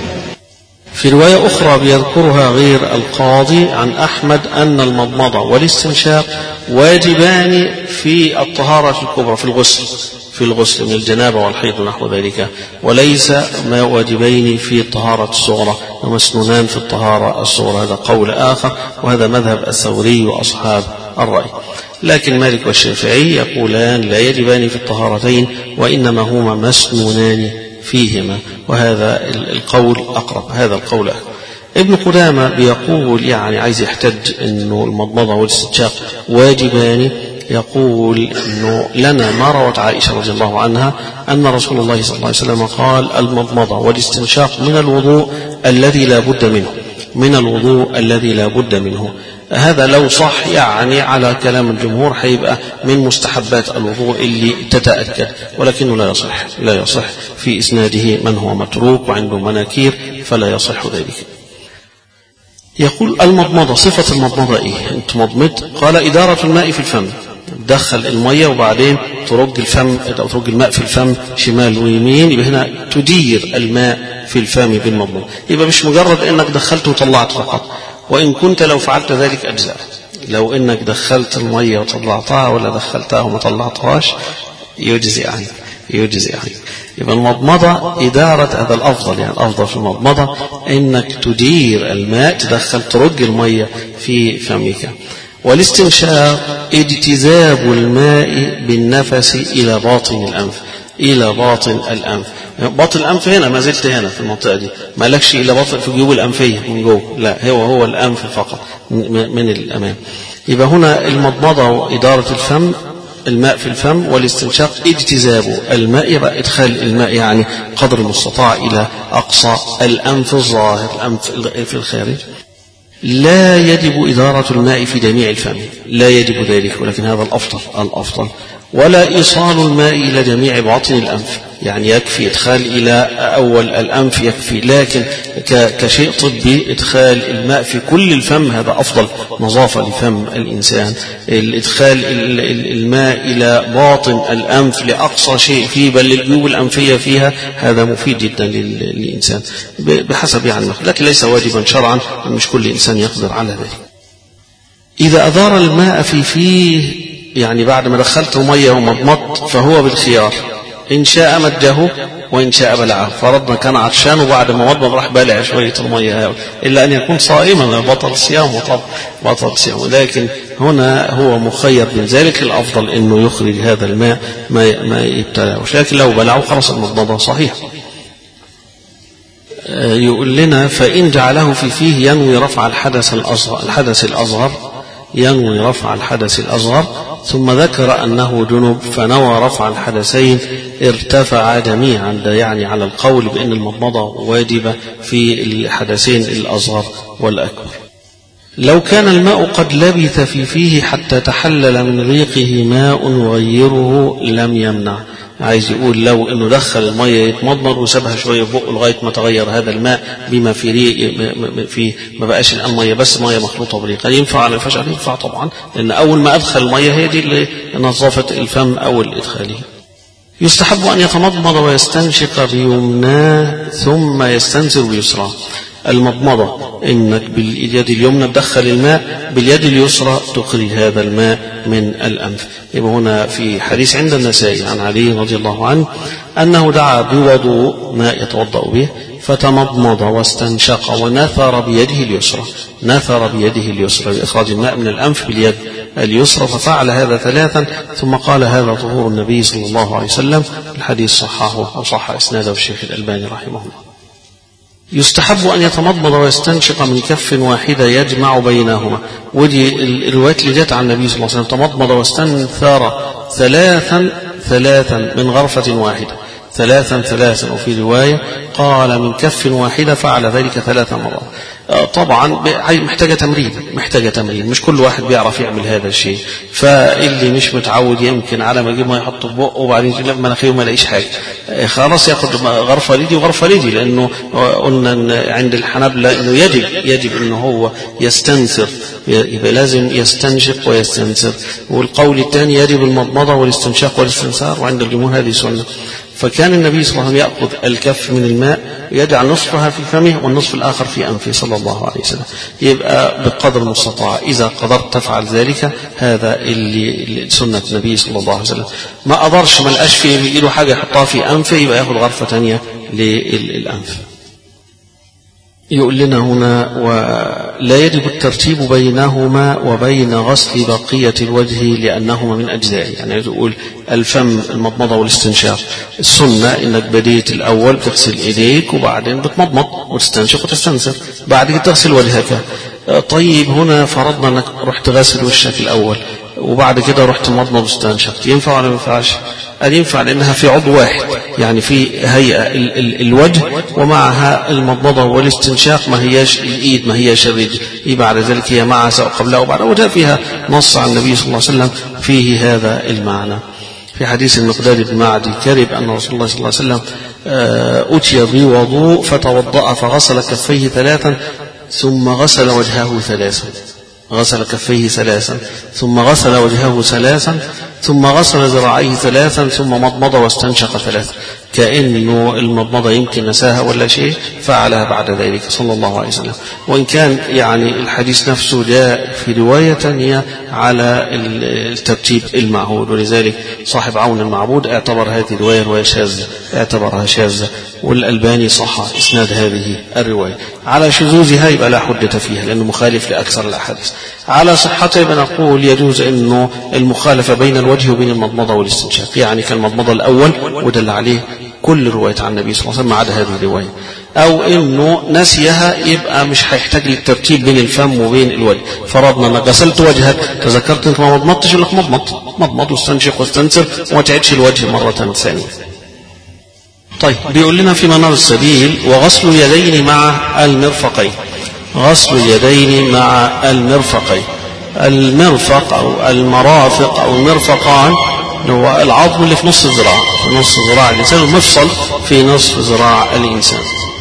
في رواية أخرى بيذكرها غير القاضي عن أحمد أن المضمضة والاستنشاق واجبان في الطهارة الكبرى، في الغسل في الغسل من الجنابة والحيض ونحو ذلك، وليس ما واجبين في الطهارة الصغرى ومسنونان في الطهارة الصغرى. هذا قول آخر، وهذا مذهب الثوري وأصحاب الرأي. لكن مالك والشافعي يقولان لا يجبان في الطهارتين وإنما هما مسنونان فيهما، وهذا القول أقرب، هذا القول أقرب. ابن قدامة بيقول يعني عايز يحتج أنه المضمضة والاستنشاق واجبان، يقول أنه لنا ما روت عائشة رضي الله عنها أن رسول الله صلى الله عليه وسلم قال: المضمضة والاستنشاق من الوضوء الذي لا بد منه، من الوضوء الذي لا بد منه. هذا لو صح يعني على كلام الجمهور هيبقى من مستحبات الوضوء اللي تتأكد، ولكنه لا يصح لا يصح في إسناده من هو متروك وعنده مناكير فلا يصح ذلك. يقول: المضمضة، صفة المضمضة إيه؟ أنت مضمض؟ قال: إدارة الماء في الفم، تدخل المية وبعدين ترج الفم أو ترج الماء في الفم شمال ويمين، يبقى هنا تدير الماء في الفم بالمضمضة. يبقى مش مجرد انك دخلت وطلعت فقط، وان كنت لو فعلت ذلك اجزاء. لو انك دخلت المية وطلعتها ولا دخلتها وما طلعتهاش يجزي عنك يجزي عنك. يبقى المضمضة إدارة، هذا الأفضل، يعني الأفضل في المضمضة إنك تدير الماء، تدخل ترج المية في فمك. والاستنشاق اجتذاب الماء بالنفس إلى باطن الأنف، إلى باطن الأنف. باطن الأنف هنا، ما زلت هنا في المنطقة دي، ما لكش إلى باطن في جيوب الأنفية من جوه، لا، هو هو الأنف فقط من الأمام. يبقى هنا المضمضة وإدارة الفم، الماء في الفم، والاستنشاق اجتذاب الماء، يبقى إدخال الماء يعني قدر المستطاع إلى أقصى الأنف الظاهر، الأنف في الخارج. لا يجب إدارة الماء في جميع الفم، لا يجب ذلك، ولكن هذا الأفضل الأفضل. ولا إيصال الماء إلى جميع باطن الأنف، يعني يكفي إدخال إلى أول الأنف يكفي، لكن كشيء طبي إدخال الماء في كل الفم هذا أفضل، نظافة لفم الإنسان. الإدخال الماء إلى باطن الأنف لأقصى شيء فيه، بل للجيوب الأنفية فيها، هذا مفيد جدا للإنسان بحسب يعني، لكن ليس واجبا شرعا، مش كل إنسان يقدر على ذلك. إذا أدار الماء في فيه، يعني بعد ما دخلت مية ومضمضت، فهو بالخيار، إن شاء مده وإن شاء بلعه. فرضنا كان عطشان وبعد ما مضمض راح بالع شوية المية، إلا أن يكون صائما بطل الصيام وطب بطل الصيام، لكن هنا هو مخير من ذلك. الأفضل إنه يخرج هذا الماء ما ما يبتلعوش، لكن لو بلعه خلاص المضمضة صحيح. يقول لنا فإن جعله في فيه ينوي رفع الحدث الأصغر الحدث الأصغر ينوي رفع الحدث الأصغر، ثم ذكر أنه جنب فنوى رفع الحدثين ارتفع جميعا، يعني على القول بأن المضمضة واجبة في الحدثين الأصغر والأكبر. لو كان الماء قد لبث في فيه حتى تحلل من ريقه ماء يغيره لم يمنع. عايز يقول لو انه دخل الميه يتمضمض وسابها شويه في بقه لغايه ما تغير هذا الماء بما في ريق، في ما بقاش الان ميه بس، ميه مخلوطه بريق، ينفع ولا ما ينفعش؟ ينفع طبعا، لان اول ما ادخل الميه هي دي اللي نظافه الفم اول ادخاله. يستحب ان يتمضمض ويستنشق بيمناه ثم يستنثر بيسراه. المضمضة إنك باليد اليمنى تدخل الماء، باليد اليسرى تخرج هذا الماء من الأنف. يبقى هنا في حديث عند النسائي عن علي رضي الله عنه أنه دعا بوضوء ماء يتوضأ به، فتمضمض واستنشق ونثر بيده اليسرى، نثر بيده اليسرى بإخراج الماء من الأنف باليد اليسرى، ففعل هذا ثلاثا، ثم قال هذا ظهور النبي صلى الله عليه وسلم. الحديث صححه أو صح إسناده الشيخ الألباني رحمه الله. يستحب أن يتمضمض ويستنشق من كف واحدة يجمع بينهما. ودي الروايات اللي جاءت عن النبي صلى الله عليه وسلم تمضمض واستنثر ثلاثا ثلاثا من غرفة واحدة، ثلاثا ثلاثا، وفي رواية قال من كف واحدة فعل ذلك ثلاث مرات. طبعا محتاجة تمرين، محتاجة تمرين، مش كل واحد بيعرف يعمل هذا الشيء، فاللي مش متعود يمكن على ما يجيب ما يحط في بقه وبعدين يجيب مناخيره ما يلاقيش حاجة، خلاص ياخد غرفة ليدي وغرفة ليدي، لأنه قلنا عند الحنابلة إنه يجب يجب إنه هو يستنثر، يبقى لازم يستنشق ويستنثر. والقول الثاني يجب المضمضة والاستنشاق والاستنثار، وعند الجمهور هذه سنة. فكان النبي صلى الله عليه وسلم يأخذ الكف من الماء يجعل نصفها في فمه والنصف الآخر في أنفه صلى الله عليه وسلم. يبقى بقدر المستطاع إذا قدرت تفعل ذلك، هذا اللي سنة النبي صلى الله عليه وسلم. ما قدرش ما لقاش في إيده حاجة يحطها في أنفه، يبقى يأخذ غرفة تانية للأنف. يقول لنا هنا ولا يجب الترتيب بينهما وبين غسل بقية الوجه لأنهما من أجزائه. يعني يقول الفم المضمضة والاستنشاق، السنة إنك بديت الأول تغسل إيديك وبعدين بتمضمض وتستنشق وتستنثر، بعد كده تغسل وجهك. طيب هنا فرضنا أنك رحت غسل وشك الأول وبعد كده رحت مضمض واستنشقت، ينفع ولا ما ينفعش؟ قال ينفع لأنها في عضو واحد، يعني في هيئة ال ال الوجه ومعها المضمضة والاستنشاق، ما هياش الإيد ما هياش الرجل، يبقى على ذلك هي معها سواء قبلها وبعدها. وجاء فيها نص عن النبي صلى الله عليه وسلم فيه هذا المعنى. في حديث المقداد بن معدي كرب أن رسول الله صلى الله عليه وسلم أتي بوضوء فتوضأ فغسل كفيه ثلاثا ثم غسل وجهه ثلاثا، غسل كفيه ثلاثا ثم غسل وجهه ثلاثا ثم غسل ذراعيه ثلاثا ثم مضمض واستنشق ثلاثا، كأنه المضمضة يمكن نساها ولا شيء فعلها بعد ذلك صلى الله عليه وسلم. وإن كان يعني الحديث نفسه جاء في رواية ثانية على الترتيب المعهود، ولذلك صاحب عون المعبود اعتبر هذه الرواية رواية شاذة، اعتبرها شاذة، والألباني صح إسناد هذه الرواية. على شذوذها يبقى لا حجة فيها لأنه مخالف لأكثر الأحاديث. على صحتها بنقول يجوز أنه المخالفة بين الوجه وبين المضمضة والاستنشاق، يعني كالمضمضة الأول ودل عليه كل رواية عن النبي صلى الله عليه وسلم ما عدا هذه الرواية، أو إنه نسيها يبقى مش هيحتاج للترتيب بين الفم وبين الوجه. فرضنا أنك غسلت وجهك تذكرت أنك ما مضمضتش، يقول لك مضمض مضمض واستنشق واستنثر وما تعيدش الوجه مرة ثانية. طيب بيقول لنا في منار السبيل وغسل اليدين مع المرفقين. غسل اليدين مع المرفقين، المرفق أو المرافق أو المرفقان هو العظم اللي في نص الذراع، في نص ذراع الإنسان، والمفصل في نصف ذراع الإنسان.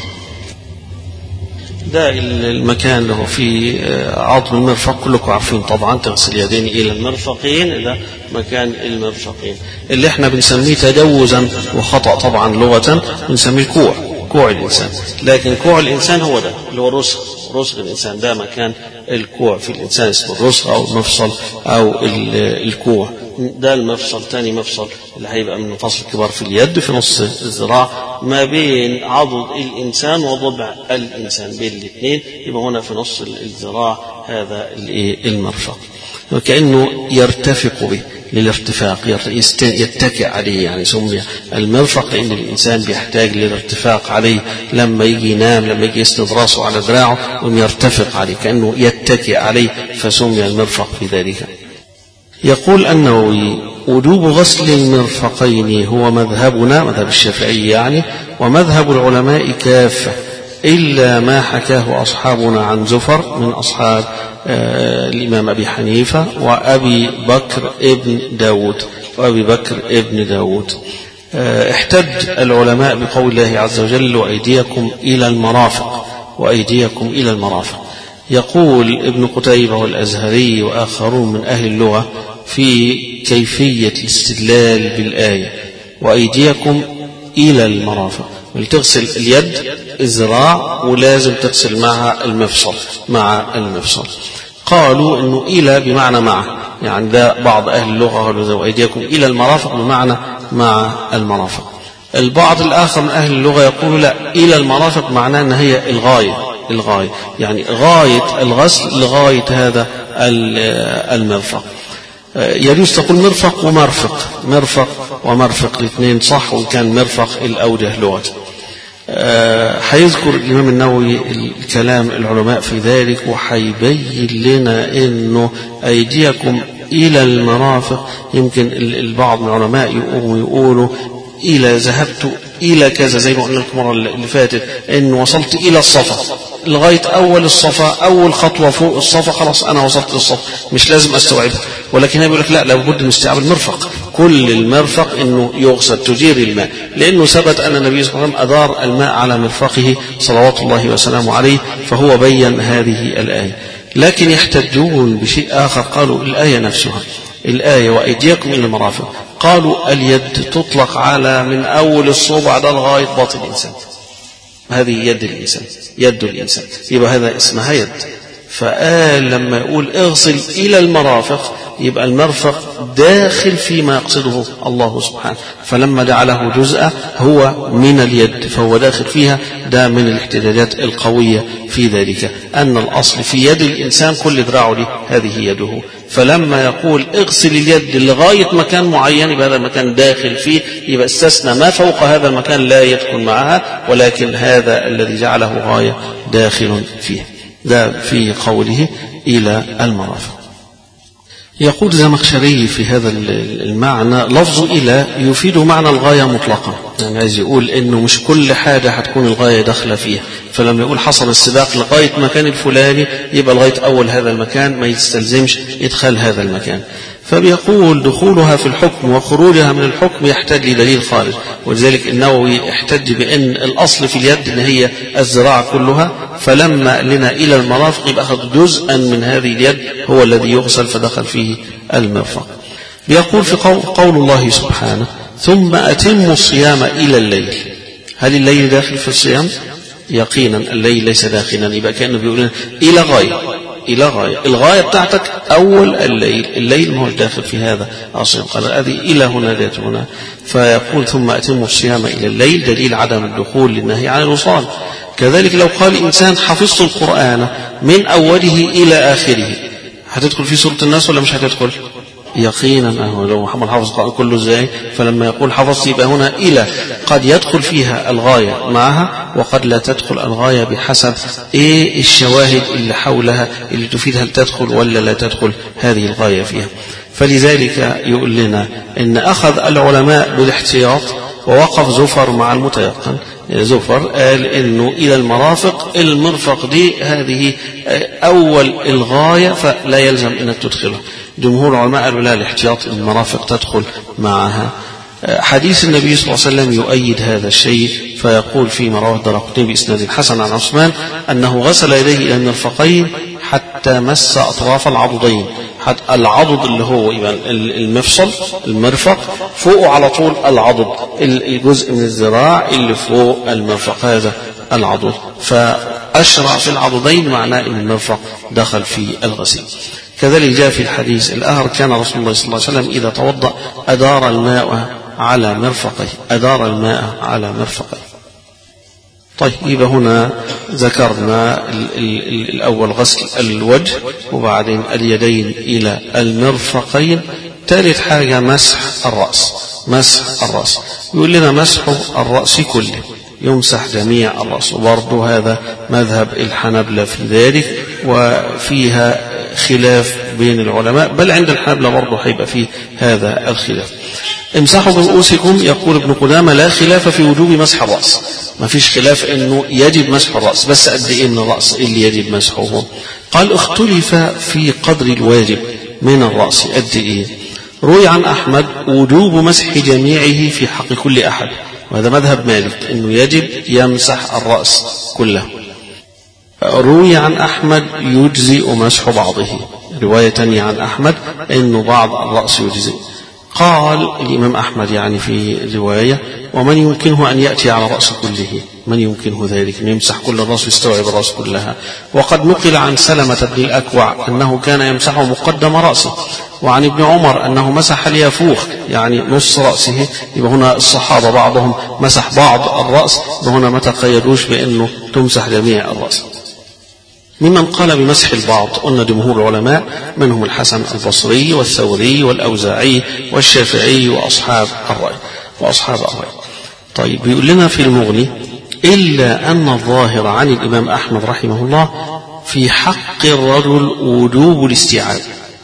ده المكان اللي هو في عظم المرفق، كلكم عارفين طبعا تغسل اليدين إلى المرفقين، ده مكان المرفقين اللي احنا بنسميه تجوزا وخطأ طبعا لغة بنسميه كوع، كوع الإنسان، لكن كوع الإنسان هو ده اللي هو الرسغ، رسغ الإنسان ده مكان الكوع في الإنسان اسمه الرسغ أو المفصل أو الكوع. ده المفصل، تاني مفصل اللي هيبقى من المفاصل الكبار في اليد في نص الذراع ما بين عضد الإنسان وضبع الإنسان، بين الاثنين يبقى هنا في نص الذراع هذا المرفق، وكأنه يرتفق به للارتفاق، يتكئ عليه، يعني سمي المرفق لأن الإنسان بيحتاج للارتفاق عليه لما يجي ينام، لما يجي يسند راسه على ذراعه ويرتفق عليه كأنه يتكئ عليه، فسمي المرفق في ذلك. يقول النووي وجوب غسل المرفقين هو مذهبنا، مذهب الشافعي يعني، ومذهب العلماء كافة إلا ما حكاه أصحابنا عن زفر من أصحاب آه الإمام أبي حنيفة وأبي بكر ابن داود وأبي بكر ابن داود. آه احتج العلماء بقول الله عز وجل وأيديكم إلى المرافق، وأيديكم إلى المرافق. يقول ابن قتيبة والأزهري وآخرون من أهل اللغة في كيفية الاستدلال بالآية وأيديكم إلى المرافق، ولتغسل اليد الذراع ولازم تغسل معها المفصل، مع المفصل. قالوا إنه إلى بمعنى مع، يعني ده بعض أهل اللغة قالوا وأيديكم إلى المرافق بمعنى مع المرافق. البعض الآخر من أهل اللغة يقول لا، إلى المرافق معناه أن هي الغاية، الغاية يعني غاية الغسل لغاية هذا المرفق. يجوز تقول مرفق ومرفق، مرفق ومرفق الاثنين صح، وإن كان مرفق الأوجه لغة. حيذكر الإمام النووي الكلام العلماء في ذلك، وحيبين لنا إنه أيديكم إلى المرافق. يمكن البعض من العلماء يقوموا يقولوا إلى ذهبت إلى كذا، زي ما قلنا لكم المرة اللي فاتت إن وصلت إلى الصفا، لغاية أول الصفا، أول خطوة فوق الصفا، خلاص أنا وصلت للصفا مش لازم أستوعبها. ولكن هنا بيقول لك لا، لابد من استيعاب المرفق، كل المرفق إنه يغسل تجير الماء، لأنه ثبت أن النبي صلى الله عليه وسلم أدار الماء على مرفقه صلوات الله وسلامه عليه، فهو بين هذه الآية. لكن يحتجون بشيء آخر، قالوا الآية نفسها، الآية وأيديكم إلى المرافق، قالوا اليد تطلق على من أول الصبع ده لغاية باطن الإنسان، هذه يد الإنسان، يد الإنسان، يبقى هذا اسمها يد. فقال لما يقول اغسل إلى المرافق يبقى المرفق داخل فيما يقصده الله سبحانه، فلما جعله جزءا هو من اليد فهو داخل فيها. ده من الاحتجاجات القوية في ذلك، أن الأصل في يد الإنسان كل ذراعه دي هذه يده، فلما يقول اغسل اليد لغاية مكان معين يبقى هذا المكان داخل فيه، يبقى استثنى ما فوق هذا المكان لا يدخل معها، ولكن هذا الذي جعله غاية داخل فيه. ده في قوله إلى المرافق. يقول الزمخشري في هذا المعنى لفظ إلى يفيد معنى الغاية مطلقا، يعني عايز يقول إنه مش كل حاجة هتكون الغاية داخلة فيها، فلما يقول حصل السباق لغاية مكان الفلاني يبقى لغاية أول هذا المكان ما يستلزمش إدخال هذا المكان. فبيقول دخولها في الحكم وخروجها من الحكم يحتاج لدليل خارج، ولذلك النووي احتج بأن الأصل في اليد أن هي الذراع كلها، فلما لنا إلى المرافق يبقى أخذ جزءا من هذه اليد هو الذي يغسل فدخل فيه المرفق. بيقول في قول, قول الله سبحانه ثم أتموا الصيام إلى الليل. هل الليل داخل في الصيام؟ يقينا الليل ليس داخلا، يبقى كأنه بيقول إلى غاية، إلى غاية، الغاية بتاعتك أول الليل، الليل ما هو داخل في هذا الصيام. قال هذه إلى هنا ذات هنا، فيقول ثم أتموا الصيام إلى الليل دليل عدم الدخول للنهي عن الوصال. كذلك لو قال إنسان حفظت القرآن من أوله إلى آخره، هتدخل في سورة الناس ولا مش هتدخل؟ يقينا أهو لو محمد حافظ القرآن كله ازاي؟ فلما يقول حفظت يبقى هنا إلى قد يدخل فيها الغاية معها وقد لا تدخل الغاية بحسب إيه الشواهد اللي حولها اللي تفيد هل تدخل ولا لا تدخل هذه الغاية فيها. فلذلك يقول لنا إن أخذ العلماء بالاحتياط ووقف زفر مع المتيقن. زفر قال إنه إلى المرافق، المرفق دي هذه أول الغاية فلا يلزم أنك تدخلها. جمهور العلماء قالوا لا، الاحتياط المرافق تدخل معها. حديث النبي صلى الله عليه وسلم يؤيد هذا الشيء، فيقول فيما رواه الدارقطني بإسناد حسن عن عثمان أنه غسل يديه إلى المرفقين حتى مس أطراف العضدين. حتى العضد اللي هو المفصل المرفق فوقه على طول العضد، الجزء من الذراع اللي فوق المرفق هذا العضد، فأشرع في العضدين معناه أن المرفق دخل في الغسيل. كذلك جاء في الحديث الآخر كان رسول الله صلى الله عليه وسلم إذا توضأ أدار الماء على مرفقه، أدار الماء على مرفقه. طيب يبقى هنا ذكرنا الأول غسل الوجه وبعدين اليدين إلى المرفقين. ثالث حاجة مسح الرأس، مسح الرأس يقول لنا مسح الرأس كله، يمسح جميع الرأس، وبرضه هذا مذهب الحنبلة في ذلك، وفيها خلاف بين العلماء، بل عند الحنبلة برضه هيبقى فيه هذا الخلاف. امسحوا برؤوسكم، يقول ابن قدامة لا خلاف في وجوب مسح الرأس، ما فيش خلاف انه يجب مسح الرأس، بس قد ايه من الرأس اللي يجب مسحه؟ قال اختلف في قدر الواجب من الرأس قد ايه. روي عن أحمد وجوب مسح جميعه في حق كل أحد، وهذا مذهب مالك انه يجب يمسح الرأس كله. روي عن أحمد يجزئ مسح بعضه، رواية تانية عن أحمد انه بعض الرأس يجزئ. قال الإمام أحمد يعني في رواية ومن يمكنه أن يأتي على رأس كله، من يمكنه ذلك أن يمسح كل الرأس ويستوعب الرأس كلها. وقد نقل عن سلمة بن الأكوع أنه كان يمسح مقدم رأسه، وعن ابن عمر أنه مسح اليافوخ يعني نص رأسه. يبقى هنا الصحابة بعضهم مسح بعض الرأس، وهنا ما تقيدوش بأنه تمسح جميع الرأس. ممن قال بمسح البعض قلنا جمهور العلماء، منهم الحسن البصري والثوري والأوزاعي والشافعي وأصحاب الرأي وأصحاب الرأي. طيب بيقول لنا في المغني إلا أن الظاهر عن الإمام أحمد رحمه الله في حق الرجل وجوب الاستيعاب،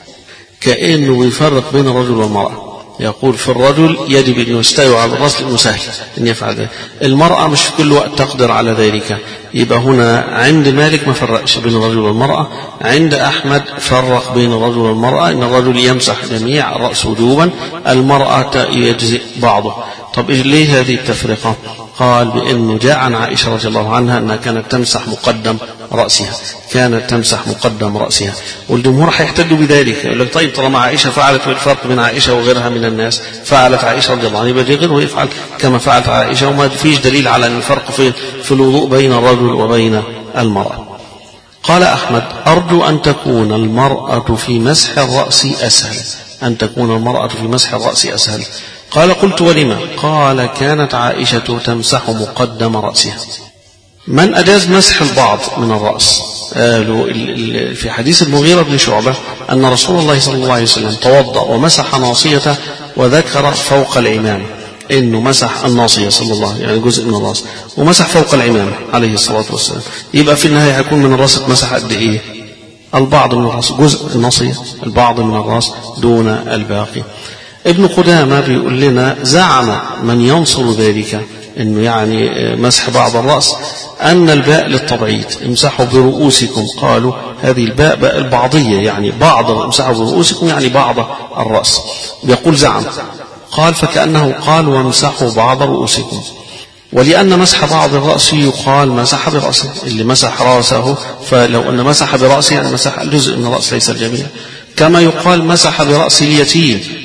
كأنه يفرق بين الرجل والمرأة. يقول في الرجل يجب أن يستوعب الرأس لأنه سهل أن يفعل ذلك، المرأة مش في كل وقت تقدر على ذلك. يبقى هنا عند مالك ما فرقش بين الرجل والمرأة، عند أحمد فرق بين الرجل والمرأة، أن الرجل يمسح جميع الرأس وجوبا، المرأة يجزئ بعضه. طب إيه ليه هذه التفرقة؟ قال بأنه جاء عن عائشة رضي الله عنها أنها كانت تمسح مقدم رأسها، كانت تمسح مقدم رأسها، والجمهور هيحتجوا بذلك، يقول لك طيب طالما عائشة فعلت، والفرق بين عائشة وغيرها من الناس فعلت عائشة رضي الله عنها، يبقى غيره يفعل كما فعلت عائشة، وما فيش دليل على أن الفرق في في الوضوء بين الرجل وبين المرأة. قال أحمد أرجو أن تكون المرأة في مسح الرأس أسهل، أن تكون المرأة في مسح الرأس أسهل. قال قلت ولما؟ قال كانت عائشة تمسح مقدم رأسها. من أجاز مسح البعض من الرأس؟ قالوا في حديث المغيرة بن شعبة أن رسول الله صلى الله عليه وسلم توضأ ومسح ناصيته وذكر فوق العمامة، إنه مسح الناصية صلى الله عليه يعني جزء من الرأس، ومسح فوق العمامة عليه الصلاة والسلام. يبقى في النهاية هيكون من الرأس مسح قد إيه؟ البعض من الرأس، جزء الناصية، البعض من الرأس دون الباقي. ابن قدامة بيقول لنا زعم من ينصر ذلك انه يعني مسح بعض الرأس ان الباء للتبعيض، امسحوا برؤوسكم، قالوا هذه الباء باء البعضية يعني بعض، امسحوا برؤوسكم يعني بعض الرأس. بيقول زعم، قال فكأنه قال وامسحوا بعض رؤوسكم، ولأن مسح بعض الرأس يقال مسح برأسه، اللي مسح رأسه فلو أن مسح برأسه يعني مسح الجزء من الرأس ليس الجميع، كما يقال مسح برأس اليتيم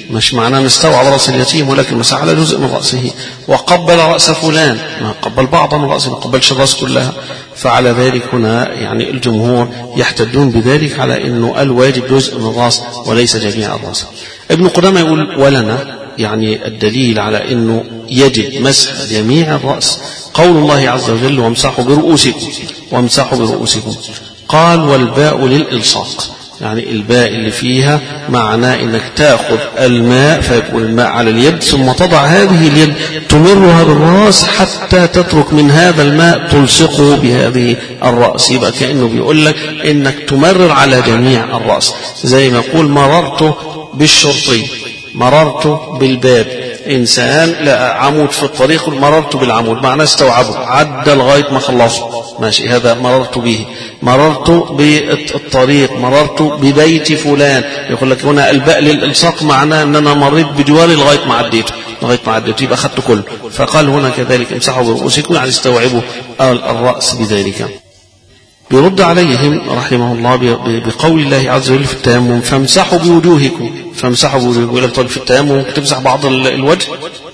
مش معناه نستوعب رأس اليتيم، ولكن مسح على جزء من رأسه. وقبل رأس فلان، ما قبل بعضا من رأسه، ما قبلش الرأس كلها. فعلى ذلك هنا يعني الجمهور يحتجون بذلك على أنه الواجب جزء من الرأس وليس جميع الرأس. ابن قدامة يقول ولنا يعني الدليل على أنه يجب مسح جميع الرأس قول الله عز وجل وامسحوا برؤوسكم وامسحوا برؤوسكم. قال والباء للإلصاق، يعني الباء اللي فيها معناه انك تاخذ الماء فيكون الماء على اليد ثم تضع هذه اليد تمرها بالراس حتى تترك من هذا الماء تلصقه بهذه الرأس. يبقى كأنه بيقول لك انك تمرر على جميع الرأس، زي ما يقول مررت بالشرطي، مررت بالباب، إنسان لقى عمود في الطريق مررت بالعمود، معناه استوعبه عدى لغاية ما خلصه، ماشي، هذا مررت به. مررت بالطريق، مررت ببيت فلان، يقول لك هنا الباء للإلصاق معناه أن أنا مريت بجواري لغاية ما عديته، لغاية ما عديته يبقى أخذت كله. فقال هنا كذلك امسحوا برؤوسكم، يعني استوعبوا الرأس بذلك. بيرد عليهم رحمه الله بقول الله عز وجل في التيمم فامسحوا بوجوهكم، فامسحوا بوجوهكم. يقول لك طيب في التيمم ممكن تمسح بعض الوجه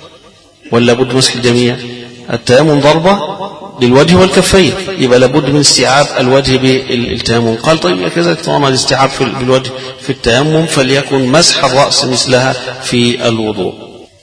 ولا بد مسح الجميع؟ التيمم ضربة للوجه والكفين، يبقى لابد من استيعاب الوجه بالتيمم. قال طيب كذلك طالما الاستيعاب بالوجه في التيمم فليكن مسح الرأس مثلها في الوضوء.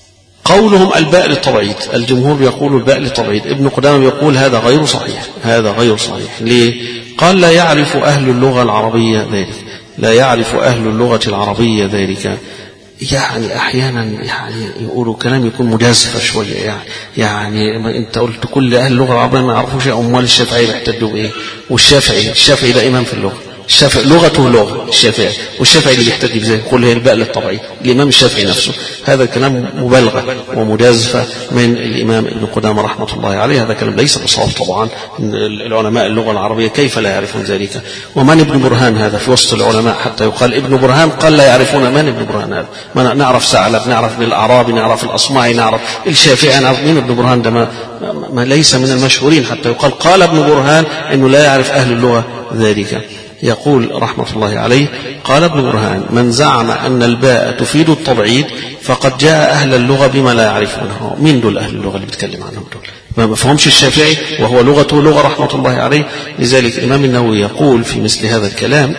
قولهم الباء للتبعيد، الجمهور يقول الباء للتبعيد. ابن قدامة يقول هذا غير صحيح، هذا غير صحيح. ليه؟ قال لا يعرف أهل اللغة العربية ذلك، لا يعرف أهل اللغة العربية ذلك. يعني أحيانا يعني يقولوا كلام يكون مجازفة شوية، يعني يعني أنت قلت كل أهل اللغة العربية ما يعرفوش، أموال الشافعي بيحتجوا بإيه؟ والشافعي الشافعي ده إمام في اللغة، الشافعي لغته لغة الشافعي، والشافعي اللي بيحتج بذلك يقول هي الباء للطبعي، الإمام الشافعي نفسه. هذا كلام مبالغة ومجازفة من الإمام ابن قدامة رحمة الله عليه، هذا كلام ليس بصواب طبعا. العلماء اللغة العربية كيف لا يعرفون ذلك؟ ومن ابن برهان هذا في وسط العلماء حتى يقال ابن برهان؟ قال لا يعرفون من ابن برهان هذا. ما نعرف ثعلب، نعرف ابن الأعرابي، نعرف الأصمعي، نعرف الشافعي، نعرف مين ابن برهان ده؟ ما, ما ليس من المشهورين حتى يقال قال ابن برهان إنه لا يعرف أهل اللغة ذلك. يقول رحمة الله عليه قال ابن برهان من زعم أن الباء تفيد التبعيد فقد جاء أهل اللغة بما لا يعرفونه. مين دول أهل اللغة اللي بيتكلم عنهم دول؟ ما بفهمش الشافعي وهو لغته لغة رحمة الله عليه. لذلك الإمام النووي يقول في مثل هذا الكلام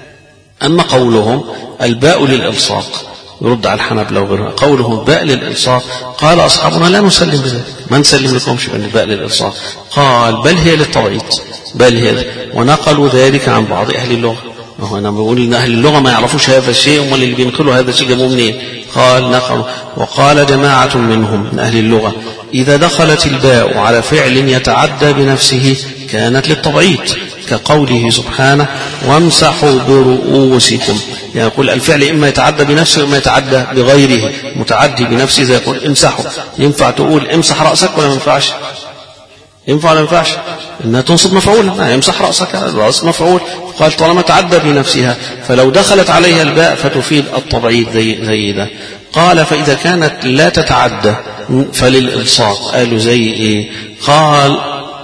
أما قولهم الباء للإلصاق، يرد على الحنابلة وغيرها، قولهم باء للإلصاق قال أصحابنا لا نسلم بذلك، ما نسلم لكمش بأن الباء للإلصاق. قال بل هي للتبعيد، بل هي، ونقلوا ذلك عن بعض أهل اللغة. وهو أنا بقول إن أهل اللغة ما يعرفوش هذا الشيء، هم اللي بينقلوا هذا الشيء جابوه منين؟ قال نقلوا. وقال جماعة منهم من أهل اللغة إذا دخلت الباء على فعل يتعدى بنفسه كانت للتبعيد، كقوله سبحانه وامسحوا برؤوسكم. يعني يقول الفعل إما يتعدى بنفسه وإما يتعدى بغيره، متعدي بنفسه زي يقول امسحوا. ينفع تقول امسح رأسك ولا ما ينفعش؟ ينفع ولا ما ينفعش؟ إنها تنصب مفعولا، يمسح رأسك، الرأس مفعول. قال طالما تعدى بنفسها فلو دخلت عليها الباء فتفيد التبعيد زي, زي ده. قال فإذا كانت لا تتعدى فللإلصاق. قالوا زي إيه؟ قال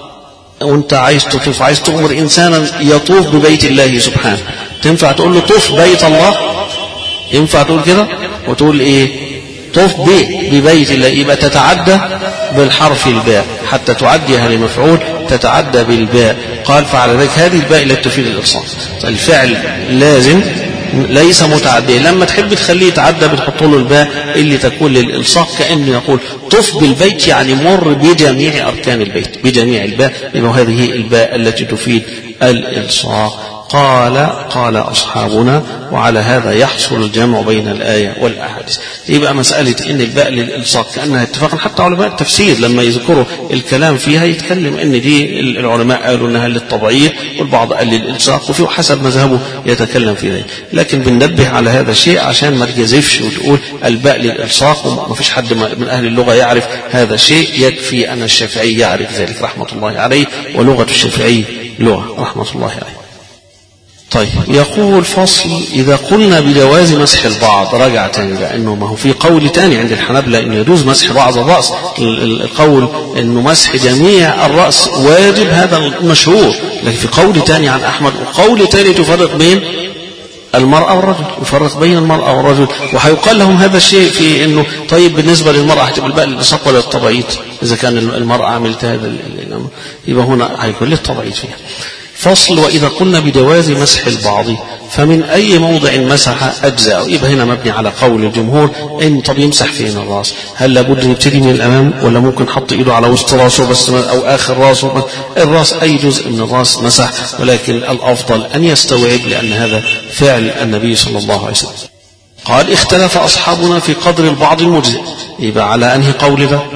وانت عايز تطوف، عايز تؤمر إنسانا يطوف ببيت الله سبحانه، تنفع تقول له طوف بيت الله؟ ينفع تقول كده؟ وتقول إيه؟ طوف ببيت الله، يبقى تتعدى بالحرف الباء حتى تعديها لمفعول، تتعدى بالباء. قال فعلى ذلك هذه الباء التي تفيد الإلصاق. الفعل لازم ليس متعديا، لما تحب تخليه يتعدى بتحط له الباء اللي تكون للإلصاق، كأنه يقول طف بالبيت يعني مر بجميع أركان البيت، بجميع الباء، إنه هذه الباء التي تفيد الإلصاق. قال قال أصحابنا وعلى هذا يحصل الجمع بين الآية والأحاديث. يبقى مسألة إن الباء للإلصاق كأنها اتفاقا حتى علماء التفسير لما يذكروا الكلام فيها يتكلم إن دي العلماء قالوا إنها للتبعيد والبعض قال للإلصاق، وفي حسب مذهبه يتكلم في ذلك. لكن بننبه على هذا الشيء عشان ما تجازفش وتقول الباء للإلصاق وما فيش حد من أهل اللغة يعرف هذا الشيء. يكفي أن الشافعي يعرف ذلك رحمة الله عليه، ولغة الشافعي لغة رحمة الله عليه. طيب يقول فصل إذا قلنا بجواز مسح البعض، رجع تاني لأنه ما هو في قول تاني عند الحنابلة إنه يجوز مسح بعض الرأس، القول إنه مسح جميع الرأس واجب هذا مشهور، لكن في قول تاني عن أحمد وقول تاني تفرق بين المرأة والرجل، يفرق بين المرأة والرجل. وهيقال لهم هذا الشيء في انه طيب بالنسبة للمرأة هتبقى الباء للإلصاق ولا التبعيض؟ اذا كان المرأة عملت هذا الامر يبقى هنا هيكون للتبعيض فيها. فصل: وإذا قلنا بجواز مسح البعض فمن أي موضع مسح أجزاء. يبقى هنا مبني على قول الجمهور إن طب يمسح فين الراس؟ هل لابد يبتدي من الأمام ولا ممكن حط إيده على وسط راسه بس أو آخر راسه؟ الراس أي جزء من الراس مسح، ولكن الأفضل أن يستوعب لأن هذا فعل النبي صلى الله عليه وسلم. قال: اختلف أصحابنا في قدر البعض المجزئ. يبقى على أنهي قول ده؟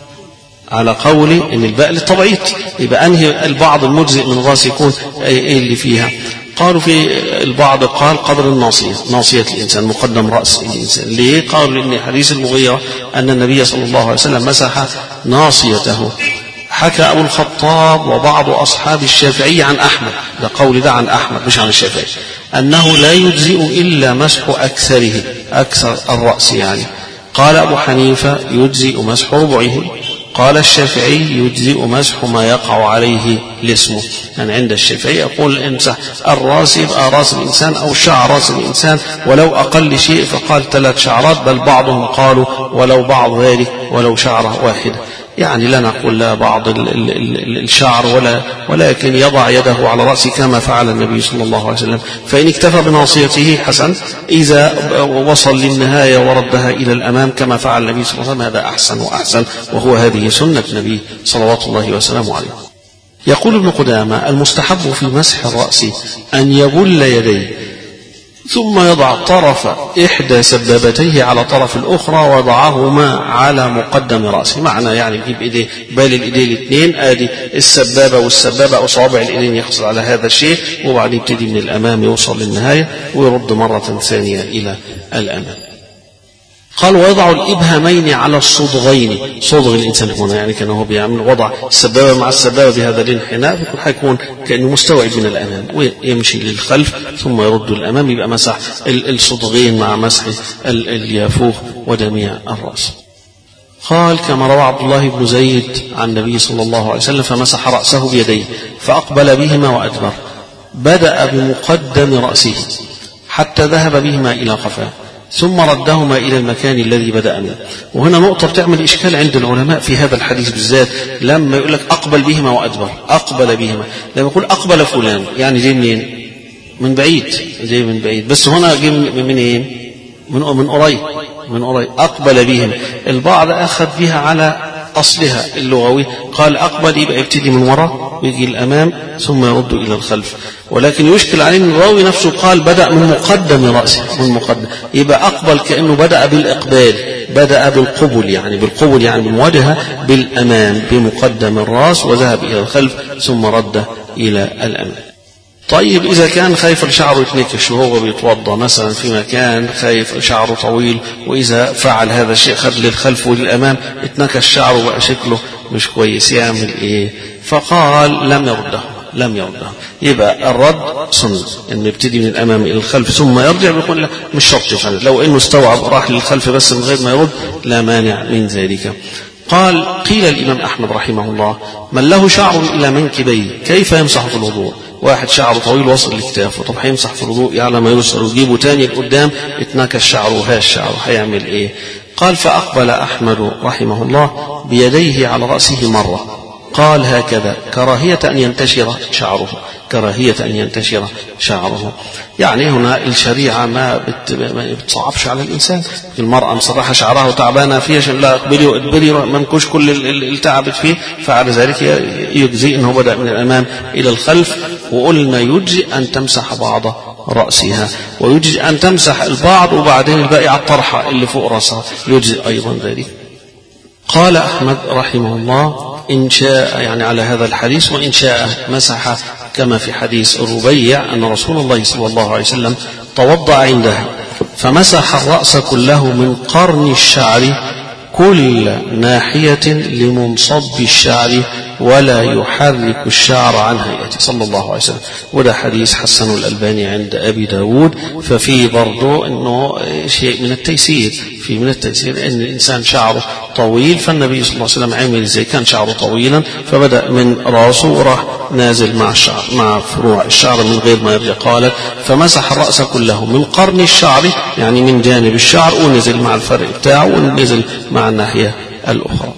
على قول ان الباء للتبعيض. يبقى انهي البعض المجزئ من الراس يكون ايه اللي فيها؟ قالوا في البعض قال قدر الناصية، ناصية الإنسان، مقدم رأس الإنسان. ليه؟ قالوا لأن حديث المغيرة أن النبي صلى الله عليه وسلم مسح ناصيته. حكى أبو الخطاب وبعض أصحاب الشافعي عن أحمد، ده قول ده عن أحمد مش عن الشافعي، أنه لا يجزئ إلا مسح أكثره، أكثر الرأس يعني. قال أبو حنيفة يجزئ مسح ربعه. قال الشافعي يجزئ مسح ما يقع عليه الاسم. يعني عند الشافعي يقول امسح الراس يبقى راس الإنسان أو شعر راس الإنسان ولو أقل شيء، فقال ثلاث شعرات، بل بعضهم قالوا ولو بعض ذلك ولو شعرة واحدة. يعني لا نقول لا بعض الشعر ولا ولكن يضع يده على رأسه كما فعل النبي صلى الله عليه وسلم. فإن اكتفى بناصيته حسن، إذا وصل للنهاية وردها إلى الأمام كما فعل النبي صلى الله عليه وسلم هذا أحسن وأحسن، وهو هذه سنة النبي صلوات الله وسلامه عليه. يقول ابن قدامة: المستحب في مسح الرأس أن يبل يديه ثم يضع طرف إحدى سبابتيه على طرف الأخرى وضعهما على مقدم رأسه. معنى يعني يجيب إيديه بال الإيدين الاثنين، آدي السبابة والسبابة أو صوابع الإيدين يحصل على هذا الشيء، وبعدين يبتدي من الأمام يوصل للنهاية ويرد مرة ثانية إلى الأمام. قال: ويضع الإبهامين على الصدغين، صدغ الإنسان هنا يعني كان هو بيعمل وضع السبابة مع السبابة بهذا الانحناء، بيكون حيكون كأنه مستوعب من الأمام ويمشي للخلف ثم يرد الأمام، يبقى مسح الصدغين مع مسح اليافوخ وجميع الرأس. قال: كما روى عبد الله بن زيد عن النبي صلى الله عليه وسلم فمسح رأسه بيديه فأقبل بهما وأدبر، بدأ بمقدم رأسه حتى ذهب بهما إلى قفاه ثم ردهما إلى المكان الذي بدأ منه. وهنا نقطة بتعمل إشكال عند العلماء في هذا الحديث بالذات، لما يقول لك أقبل بهما وأدبر، أقبل بهما، لما يقول أقبل فلان يعني جاي منين؟ من بعيد، جاي من بعيد، بس هنا جاي من منين؟ من من قريب، من قريب. أقبل بهم، البعض أخذ بها على أصلها اللغوي، قال أقبل يبقى يبتدي من وراء ويجي الأمام ثم يرد إلى الخلف، ولكن يشكل عليه أن الراوي نفسه قال بدأ من مقدم رأسه، من مقدم، يبقى أقبل كأنه بدأ بالإقبال، بدأ بالقبل، يعني بالقبل يعني بالمواجهة بالأمام بمقدم الرأس وذهب إلى الخلف ثم رد إلى الأمام. طيب إذا كان خايف شعره يتنكش وهو بيتوضى مثلا في مكان خايف شعره طويل، وإذا فعل هذا الشيء خد للخلف وللأمام اتنكش شعره بقى شكله مش كويس، يعمل إيه؟ فقال لم يرده، لم يرده. يبقى الرد سنة إنه يبتدي من الأمام إلى الخلف ثم يرجع، بيقول لا مش شرط يفعل، لو إنه استوعب راح للخلف بس من غير ما يرد لا مانع من ذلك. قال: قيل الإمام أحمد رحمه الله: من له شعر إلى منكبيه كيف يمسح في الوضوء؟ واحد شعره طويل وصل لكتافه، طب هيمسح في الوضوء يعلم ما يرسل ويجيبه تاني لقدام اتناك الشعر وها الشعر هيعمل ايه؟ قال: فأقبل أحمد رحمه الله بيديه على رأسه مرة، قال هكذا كراهية أن ينتشر شعره، كراهية أن ينتشر شعره. يعني هنا الشريعة ما بتصعبش على الإنسان، المرأة مصرحة شعرها وتعبانة فيها عشان لا اقبلي وادبري منكوش كل اللي تعبت فيه، فعلى ذلك يجزي أنه بدأ من الأمام إلى الخلف. وقلنا يجزي أن تمسح بعض رأسها، ويجزي أن تمسح البعض وبعدين الباقي على الطرحة اللي فوق رأسها، يجزي أيضا ذلك. قال أحمد رحمه الله: إن شاء يعني على هذا الحديث، وإن شاء مسح كما في حديث الربيع أن رسول الله صلى الله عليه وسلم توضأ عندها فمسح الرأس كله من قرن الشعر كل ناحية لمنصب الشعر ولا يحرك الشعر عن هيئته صلى الله عليه وسلم. وده حديث حسن الألباني عند أبي داود. ففي برضو أنه شيء من التيسير في من التيسير أن الإنسان شعره طويل، فالنبي صلى الله عليه وسلم عمل زي كان شعره طويلا فبدأ من رأسه وراح نازل مع الشعر مع فروع الشعر من غير ما يرجع. قال فمسح الرأس كله من قرن الشعر يعني من جانب الشعر ونزل مع الفرق بتاعه ونزل مع الناحية الأخرى.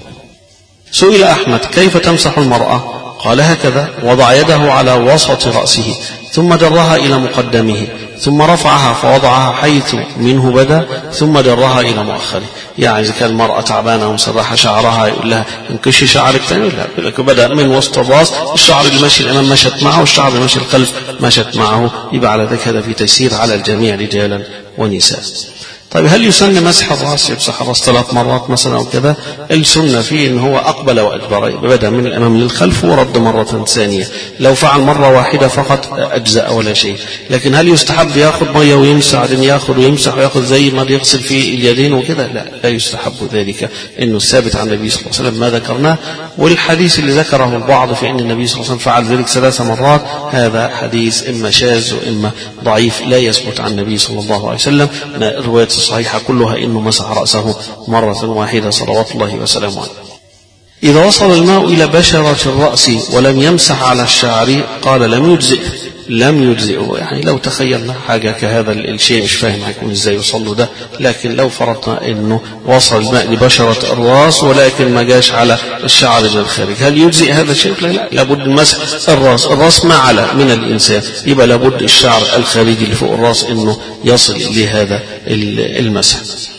سئل أحمد كيف تمسح المرأة؟ قال هكذا: وضع يده على وسط رأسه ثم درها إلى مقدمه ثم رفعها فوضعها حيث منه بدأ ثم درها إلى مؤخره. يعني إذا كان المرأة تعبانة ومسرحة شعرها يقول لها انكشي شعرك ثاني، لا، بدأ من وسط الرأس، الشعر اللي ماشي الأمام مشت معه والشعر اللي ماشي الخلف مشت معه، يبقى على ذلك هذا في تيسير على الجميع رجالا ونساء. طيب هل يسن مسح الرأس؟ يمسح الرأس ثلاث مرات مثلا أو كذا؟ السنة فيه إن هو أقبل وأدبر، بدأ من الأمام للخلف ورد مرة ثانية. لو فعل مرة واحدة فقط أجزاء ولا شيء. لكن هل يستحب يأخذ مية ويمسح بعدين يأخذ ويمسح ويأخذ زي ما يغسل في اليدين وكذا؟ لا، لا يستحب ذلك، إنه الثابت عن النبي صلى الله عليه وسلم ما ذكرناه. والحديث اللي ذكره البعض في أن النبي صلى الله عليه وسلم فعل ذلك ثلاث مرات هذا حديث إما شاذ وإما ضعيف لا يثبت عن النبي صلى الله عليه وسلم. الرواية الصحيحة كلها إنه مسح رأسه مرة واحدة صلوات الله وسلامه عليه. إذا وصل الماء إلى بشرة الرأس ولم يمسح على الشعر قال لم يجزئ لم يجزئه. يعني لو تخيلنا حاجة كهذا الشيء مش فاهم هيكون ازاي يوصل له ده، لكن لو فرضنا انه وصل الماء لبشرة الراس ولكن ما جاش على الشعر من الخارج، هل يجزئ هذا الشيء؟ لا، لا، لابد مسح الراس. الراس ما على من الإنسان، يبقى لابد الشعر الخارجي اللي فوق الراس انه يصل لهذا المسح.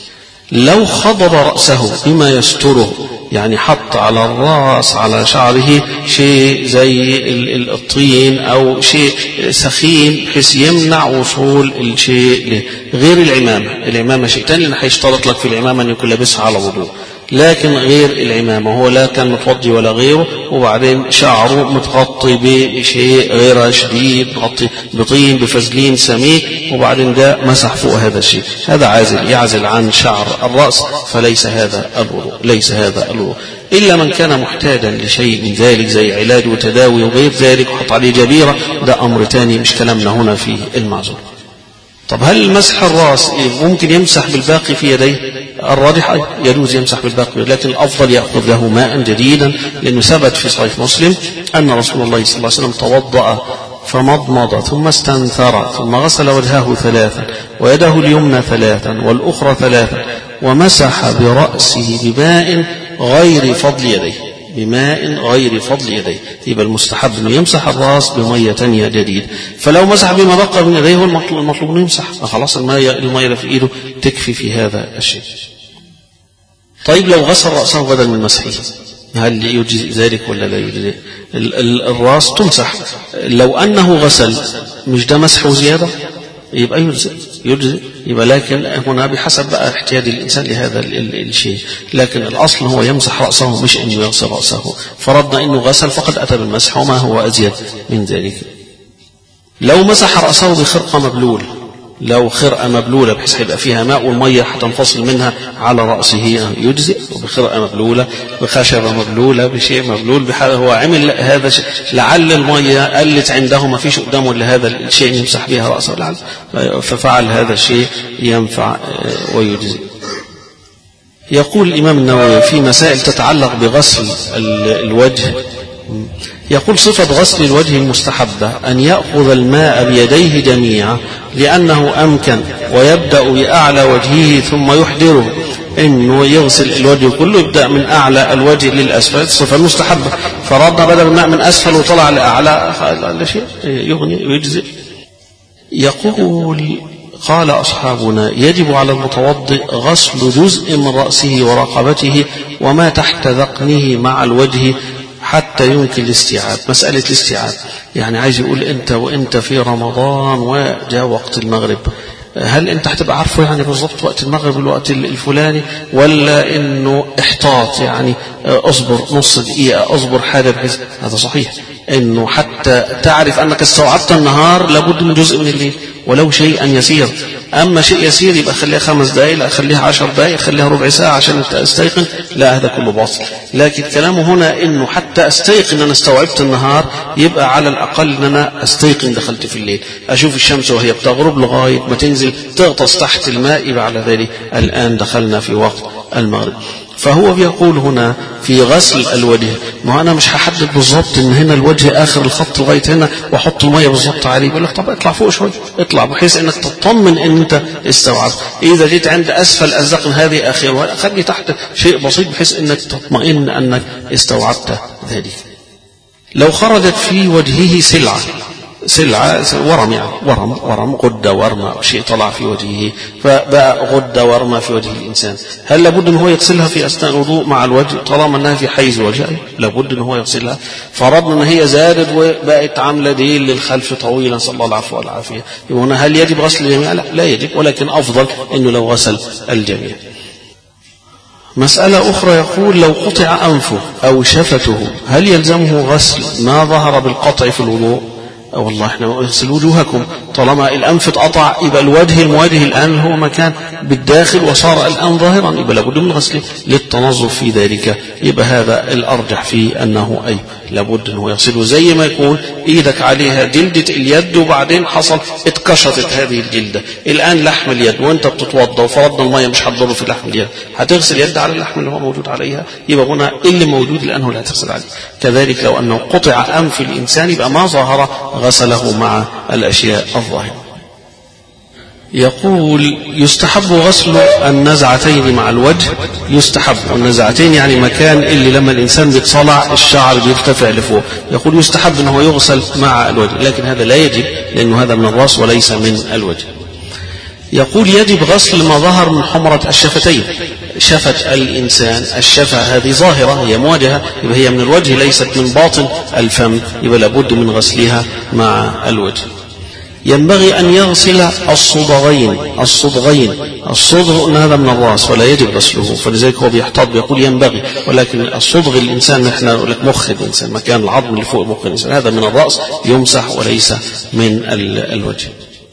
لو خضر رأسه بما يستره، يعني حط على الرأس على شعره شيء زي الطين أو شيء سخين بحيث يمنع وصول الشيء غير العمامة. العمامة شيء تاني، لأنه هيشترط لك في العمامة أن يكون لابسها على وضوء، لكن غير العمامة هو لا كان متوضي ولا غيره وبعدين شعره متغطي بشيء غير شديد، متغطي بطين بفزلين سميك وبعدين ده مسح فوق هذا الشيء، هذا عازل يعزل عن شعر الرأس، فليس هذا الوضوء، ليس هذا الوضوء. إلا من كان محتاجا لشيء من ذلك زي علاج وتداوي وغير ذلك وحط عليه جبيرة، ده أمر تاني مش كلامنا هنا فيه المعذور. طب هل مسح الرأس ممكن يمسح بالباقي في يديه؟ الراجح يجوز يمسح بالباقي، لكن الأفضل يأخذ له ماء جديدا، لأنه ثبت في صحيح مسلم أن رسول الله صلى الله عليه وسلم توضأ فمضمض ثم استنثر ثم غسل وجهه ثلاثا ويده اليمنى ثلاثا والأخرى ثلاثا ومسح برأسه بماء غير فضل يديه، بماء غير فضل يديه. يبقى المستحب انه يمسح الراس بميه ثانيه جديد. فلو مسح بما بقى من يديه هو المطلوب انه يمسح، خلاص الميه الميه اللي في ايده تكفي في هذا الشيء. طيب لو غسل راسه بدل من مسحه هل يجزي ذلك ولا لا يجزي؟ الراس تمسح، لو انه غسل مش ده مسح زياده يبقى يجزي يجزي يبقى، لكن هنا بحسب بقى احتياج الإنسان لهذا الشيء. لكن الأصل هو يمسح رأسه مش أنه يغسل رأسه، فرضنا أنه غسل فقد أتى بالمسح وما هو أزيد من ذلك. لو مسح رأسه بخرقة مبلول، لو خرقة مبلولة بحيث يبقى فيها ماء والمية هتنفصل منها على رأسه يجزئ، وبخرقة مبلولة بخشبة مبلولة بشيء مبلول بحاله هو عمل هذا الشيء، لعل المية قلت عنده ما فيش قدامه لهذا الشيء يمسح بها رأسه لعل ففعل هذا الشيء ينفع ويجزئ. يقول الإمام النووي في مسائل تتعلق بغسل الوجه، يقول صفة غسل الوجه المستحبة أن يأخذ الماء بيديه جميعا لأنه أمكن، ويبدأ بأعلى وجهه ثم يحضره، إنه يغسل الوجه كله يبدأ من أعلى الوجه للأسفل، صفة مستحبة. فرضنا بدل الماء من أسفل وطلع لأعلى لا شيء يغني ويجزئ. يقول قال أصحابنا يجب على المتوضئ غسل جزء من رأسه ورقبته وما تحت ذقنه مع الوجه حتى يمكن الاستيعاب. مسألة الاستيعاب يعني عايز يقول أنت وأنت في رمضان وجاء وقت المغرب، هل أنت هتبقى عارفه يعني بالضبط وقت المغرب الوقت الفلاني، ولا إنه احتاط يعني أصبر نص دقيقة أصبر حاجة بحيث؟ هذا صحيح، انه حتى تعرف انك استوعبت النهار لابد من جزء من الليل ولو شيئا يسير. اما شيء يسير يبقى خليها خمس دقائق، لا خليها عشر دقائق، خليها ربع ساعة عشان استيقن، لا هذا كله باطل. لكن كلامه هنا انه حتى استيقن ان انا استوعبت النهار يبقى على الاقل ان انا استيقن دخلت في الليل، اشوف الشمس وهي بتغرب لغاية ما تنزل تغطس تحت الماء، يبقى على ذلك الان دخلنا في وقت المغرب. فهو بيقول هنا في غسل الوجه، ما أنا مش هحدد بالضبط إن هنا الوجه آخر الخط لغاية هنا وأحط المية بالضبط عليه، بيقول لك طب اطلع فوق شوية، اطلع بحيث إنك تطمن إن أنت استوعبت. إذا جيت عند أسفل الذقن هذه آخرها، خلي تحت شيء بسيط بحيث إنك تطمئن أنك استوعبت ذلك. لو خرجت في وجهه سلعة، سلعة ورم يعني ورم ورم غدة ورمة شيء طلع في وجهه، فبقى غدة ورمة في وجه الإنسان، هل لابد أن هو يغسلها في أثناء الوضوء مع الوجه طالما أنها في حيز وجهه؟ لابد أن هو يغسلها. فرضنا أن هي زادت وبقت عاملة ديل للخلف طويلا، صلى الله العفو والعافية، يبقى هنا هل يجب غسل الجميع؟ لا, لا يجب، ولكن أفضل أنه لو غسل الجميع. مسألة أخرى يقول لو قطع أنفه أو شفته هل يلزمه غسل ما ظهر بالقطع في الوضوء؟ والله احنا نغسل وجوهكم، طالما الأنف اتقطع يبقى الوجه المواجه الآن هو مكان بالداخل وصار الآن ظاهرا، يبقى لابد من غسله للتنظف في ذلك. يبقى هذا الأرجح فيه أنه أي لابد أنه يغسله، زي ما يكون إيدك عليها جلدة اليد وبعدين حصل اتكشطت هذه الجلدة، الآن لحم اليد وانت بتتوضى وفرضنا المية مش هتضر في لحم اليد، هتغسل يد على اللحم اللي هو موجود عليها، يبقى هنا اللي موجود الآن هو اللي هتغسل عليه. كذلك لو أنه قطع أنف الإنسان يبقى ما ظهر غسله مع الأشياء الظاهرة. يقول يستحب غسل النزعتين مع الوجه، يستحب النزعتين يعني مكان اللي لما الإنسان بيتصلع الشعر بيرتفع لفوق، يقول يستحب أنه يغسل مع الوجه، لكن هذا لا يجب لأنه هذا من الرأس وليس من الوجه. يقول يجب غسل ما ظهر من حمرة الشفتين، شفة الإنسان الشفة هذه ظاهرة هي مواجهة، يبقى هي من الوجه ليست من باطن الفم، يبقى لابد من غسلها مع الوجه. ينبغي أن يغسل الصدغين، الصدغين الصدغ أن هذا من الرأس ولا يجب غسله، فلذلك هو بيحتاط بيقول ينبغي، ولكن الصدغ الإنسان نحن نقول لك مخ الإنسان، مكان العظم اللي فوق مخ الإنسان، هذا من الرأس يمسح وليس من الوجه.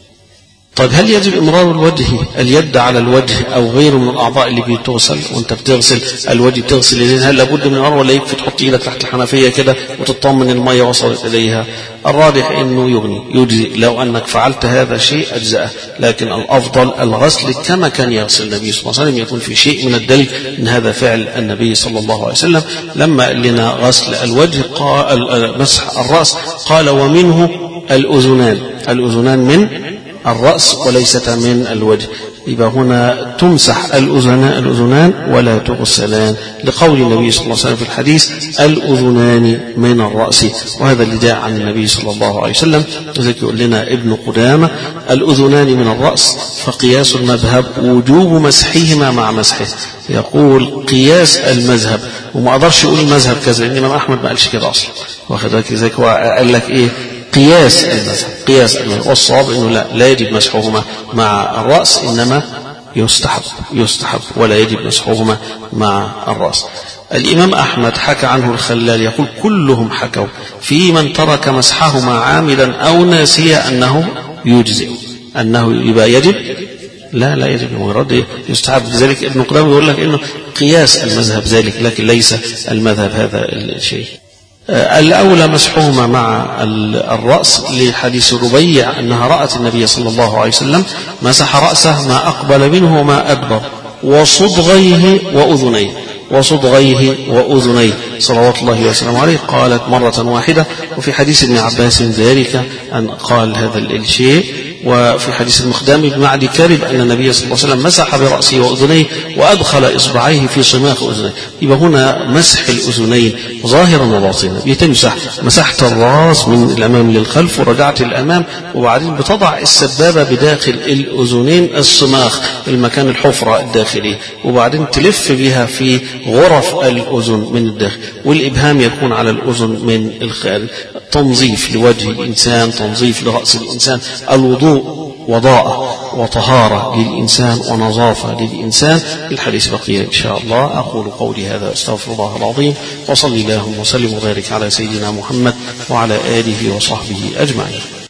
طيب هل يجب إمرار الوجه اليد على الوجه أو غيره من الأعضاء اللي بتغسل وأنت بتغسل الوجه بتغسل اليدين، هل لابد من إمرار ولا يكفي تحط إيدك تحت الحنفية كده وتطمن المية وصلت إليها؟ الراجح إنه يغني يجزي، لو أنك فعلت هذا الشيء أجزأه، لكن الأفضل الغسل كما كان يغسل النبي صلى الله عليه وسلم، يكون في شيء من الدليل إن هذا فعل النبي صلى الله عليه وسلم. لما قال لنا غسل الوجه قال مسح الرأس قال ومنه الأذنان، الأذنان من الرأس وليست من الوجه، يبقى هنا تمسح الأذنان الأذنان ولا تغسلان، لقول النبي صلى الله عليه وسلم في الحديث الأذنان من الرأس، وهذا اللي جاء عن النبي صلى الله عليه وسلم. وذلك يقول لنا ابن قدامة الأذنان من الرأس، فقياس المذهب وجوب مسحهما مع مسحه، يقول قياس المذهب، وما أقدرش يقول المذهب كذا لأن الإمام أحمد ما قالش كده أصلا، واخد بالك ازاي، هو قال لك إيه قياس المذهب، قياس المذهب، والصواب إنه لا لا يجب مسحهما مع الرأس، إنما يستحب يستحب ولا يجب مسحهما مع الرأس. الإمام أحمد حكى عنه الخلال يقول كلهم حكوا في من ترك مسحهما عامدا أو ناسيا أنه يجزئ، أنه يبقى يجب لا لا يجب مجرد يستحب. لذلك ابن قدامة يقول لك إنه قياس المذهب ذلك، لكن ليس المذهب هذا الشيء. الأولى مسحهما مع الرأس لحديث ربيع أنها رأت النبي صلى الله عليه وسلم مسح رأسه ما أقبل منه وما أدبر وصدغيه وأذنيه، وصدغيه وأذنيه صلوات الله وسلامه عليه، قالت مرة واحدة. وفي حديث ابن عباس ذلك أن قال هذا الشيء. وفي حديث المخدام بن معدي كرب أن النبي صلى الله عليه وسلم مسح برأسه وأذنيه وأدخل إصبعيه في صماخ أذنيه، يبقى هنا مسح الأذنين ظاهرا وباطنا، بتمسح مسحت الرأس من الأمام للخلف ورجعت الأمام، وبعدين بتضع السبابة بداخل الأذنين الصماخ المكان الحفرة الداخلية، وبعدين تلف بها في غرف الأذن من الداخل، والإبهام يكون على الأذن من الخارج، تنظيف لوجه الإنسان، تنظيف لرأس الإنسان. الوضوء وضاءة وطهارة للإنسان ونظافة للإنسان. الحديث بقية إن شاء الله. أقول قولي هذا أستغفر الله العظيم، وصلي اللهم وسلم وبارك على سيدنا محمد وعلى آله وصحبه أجمعين.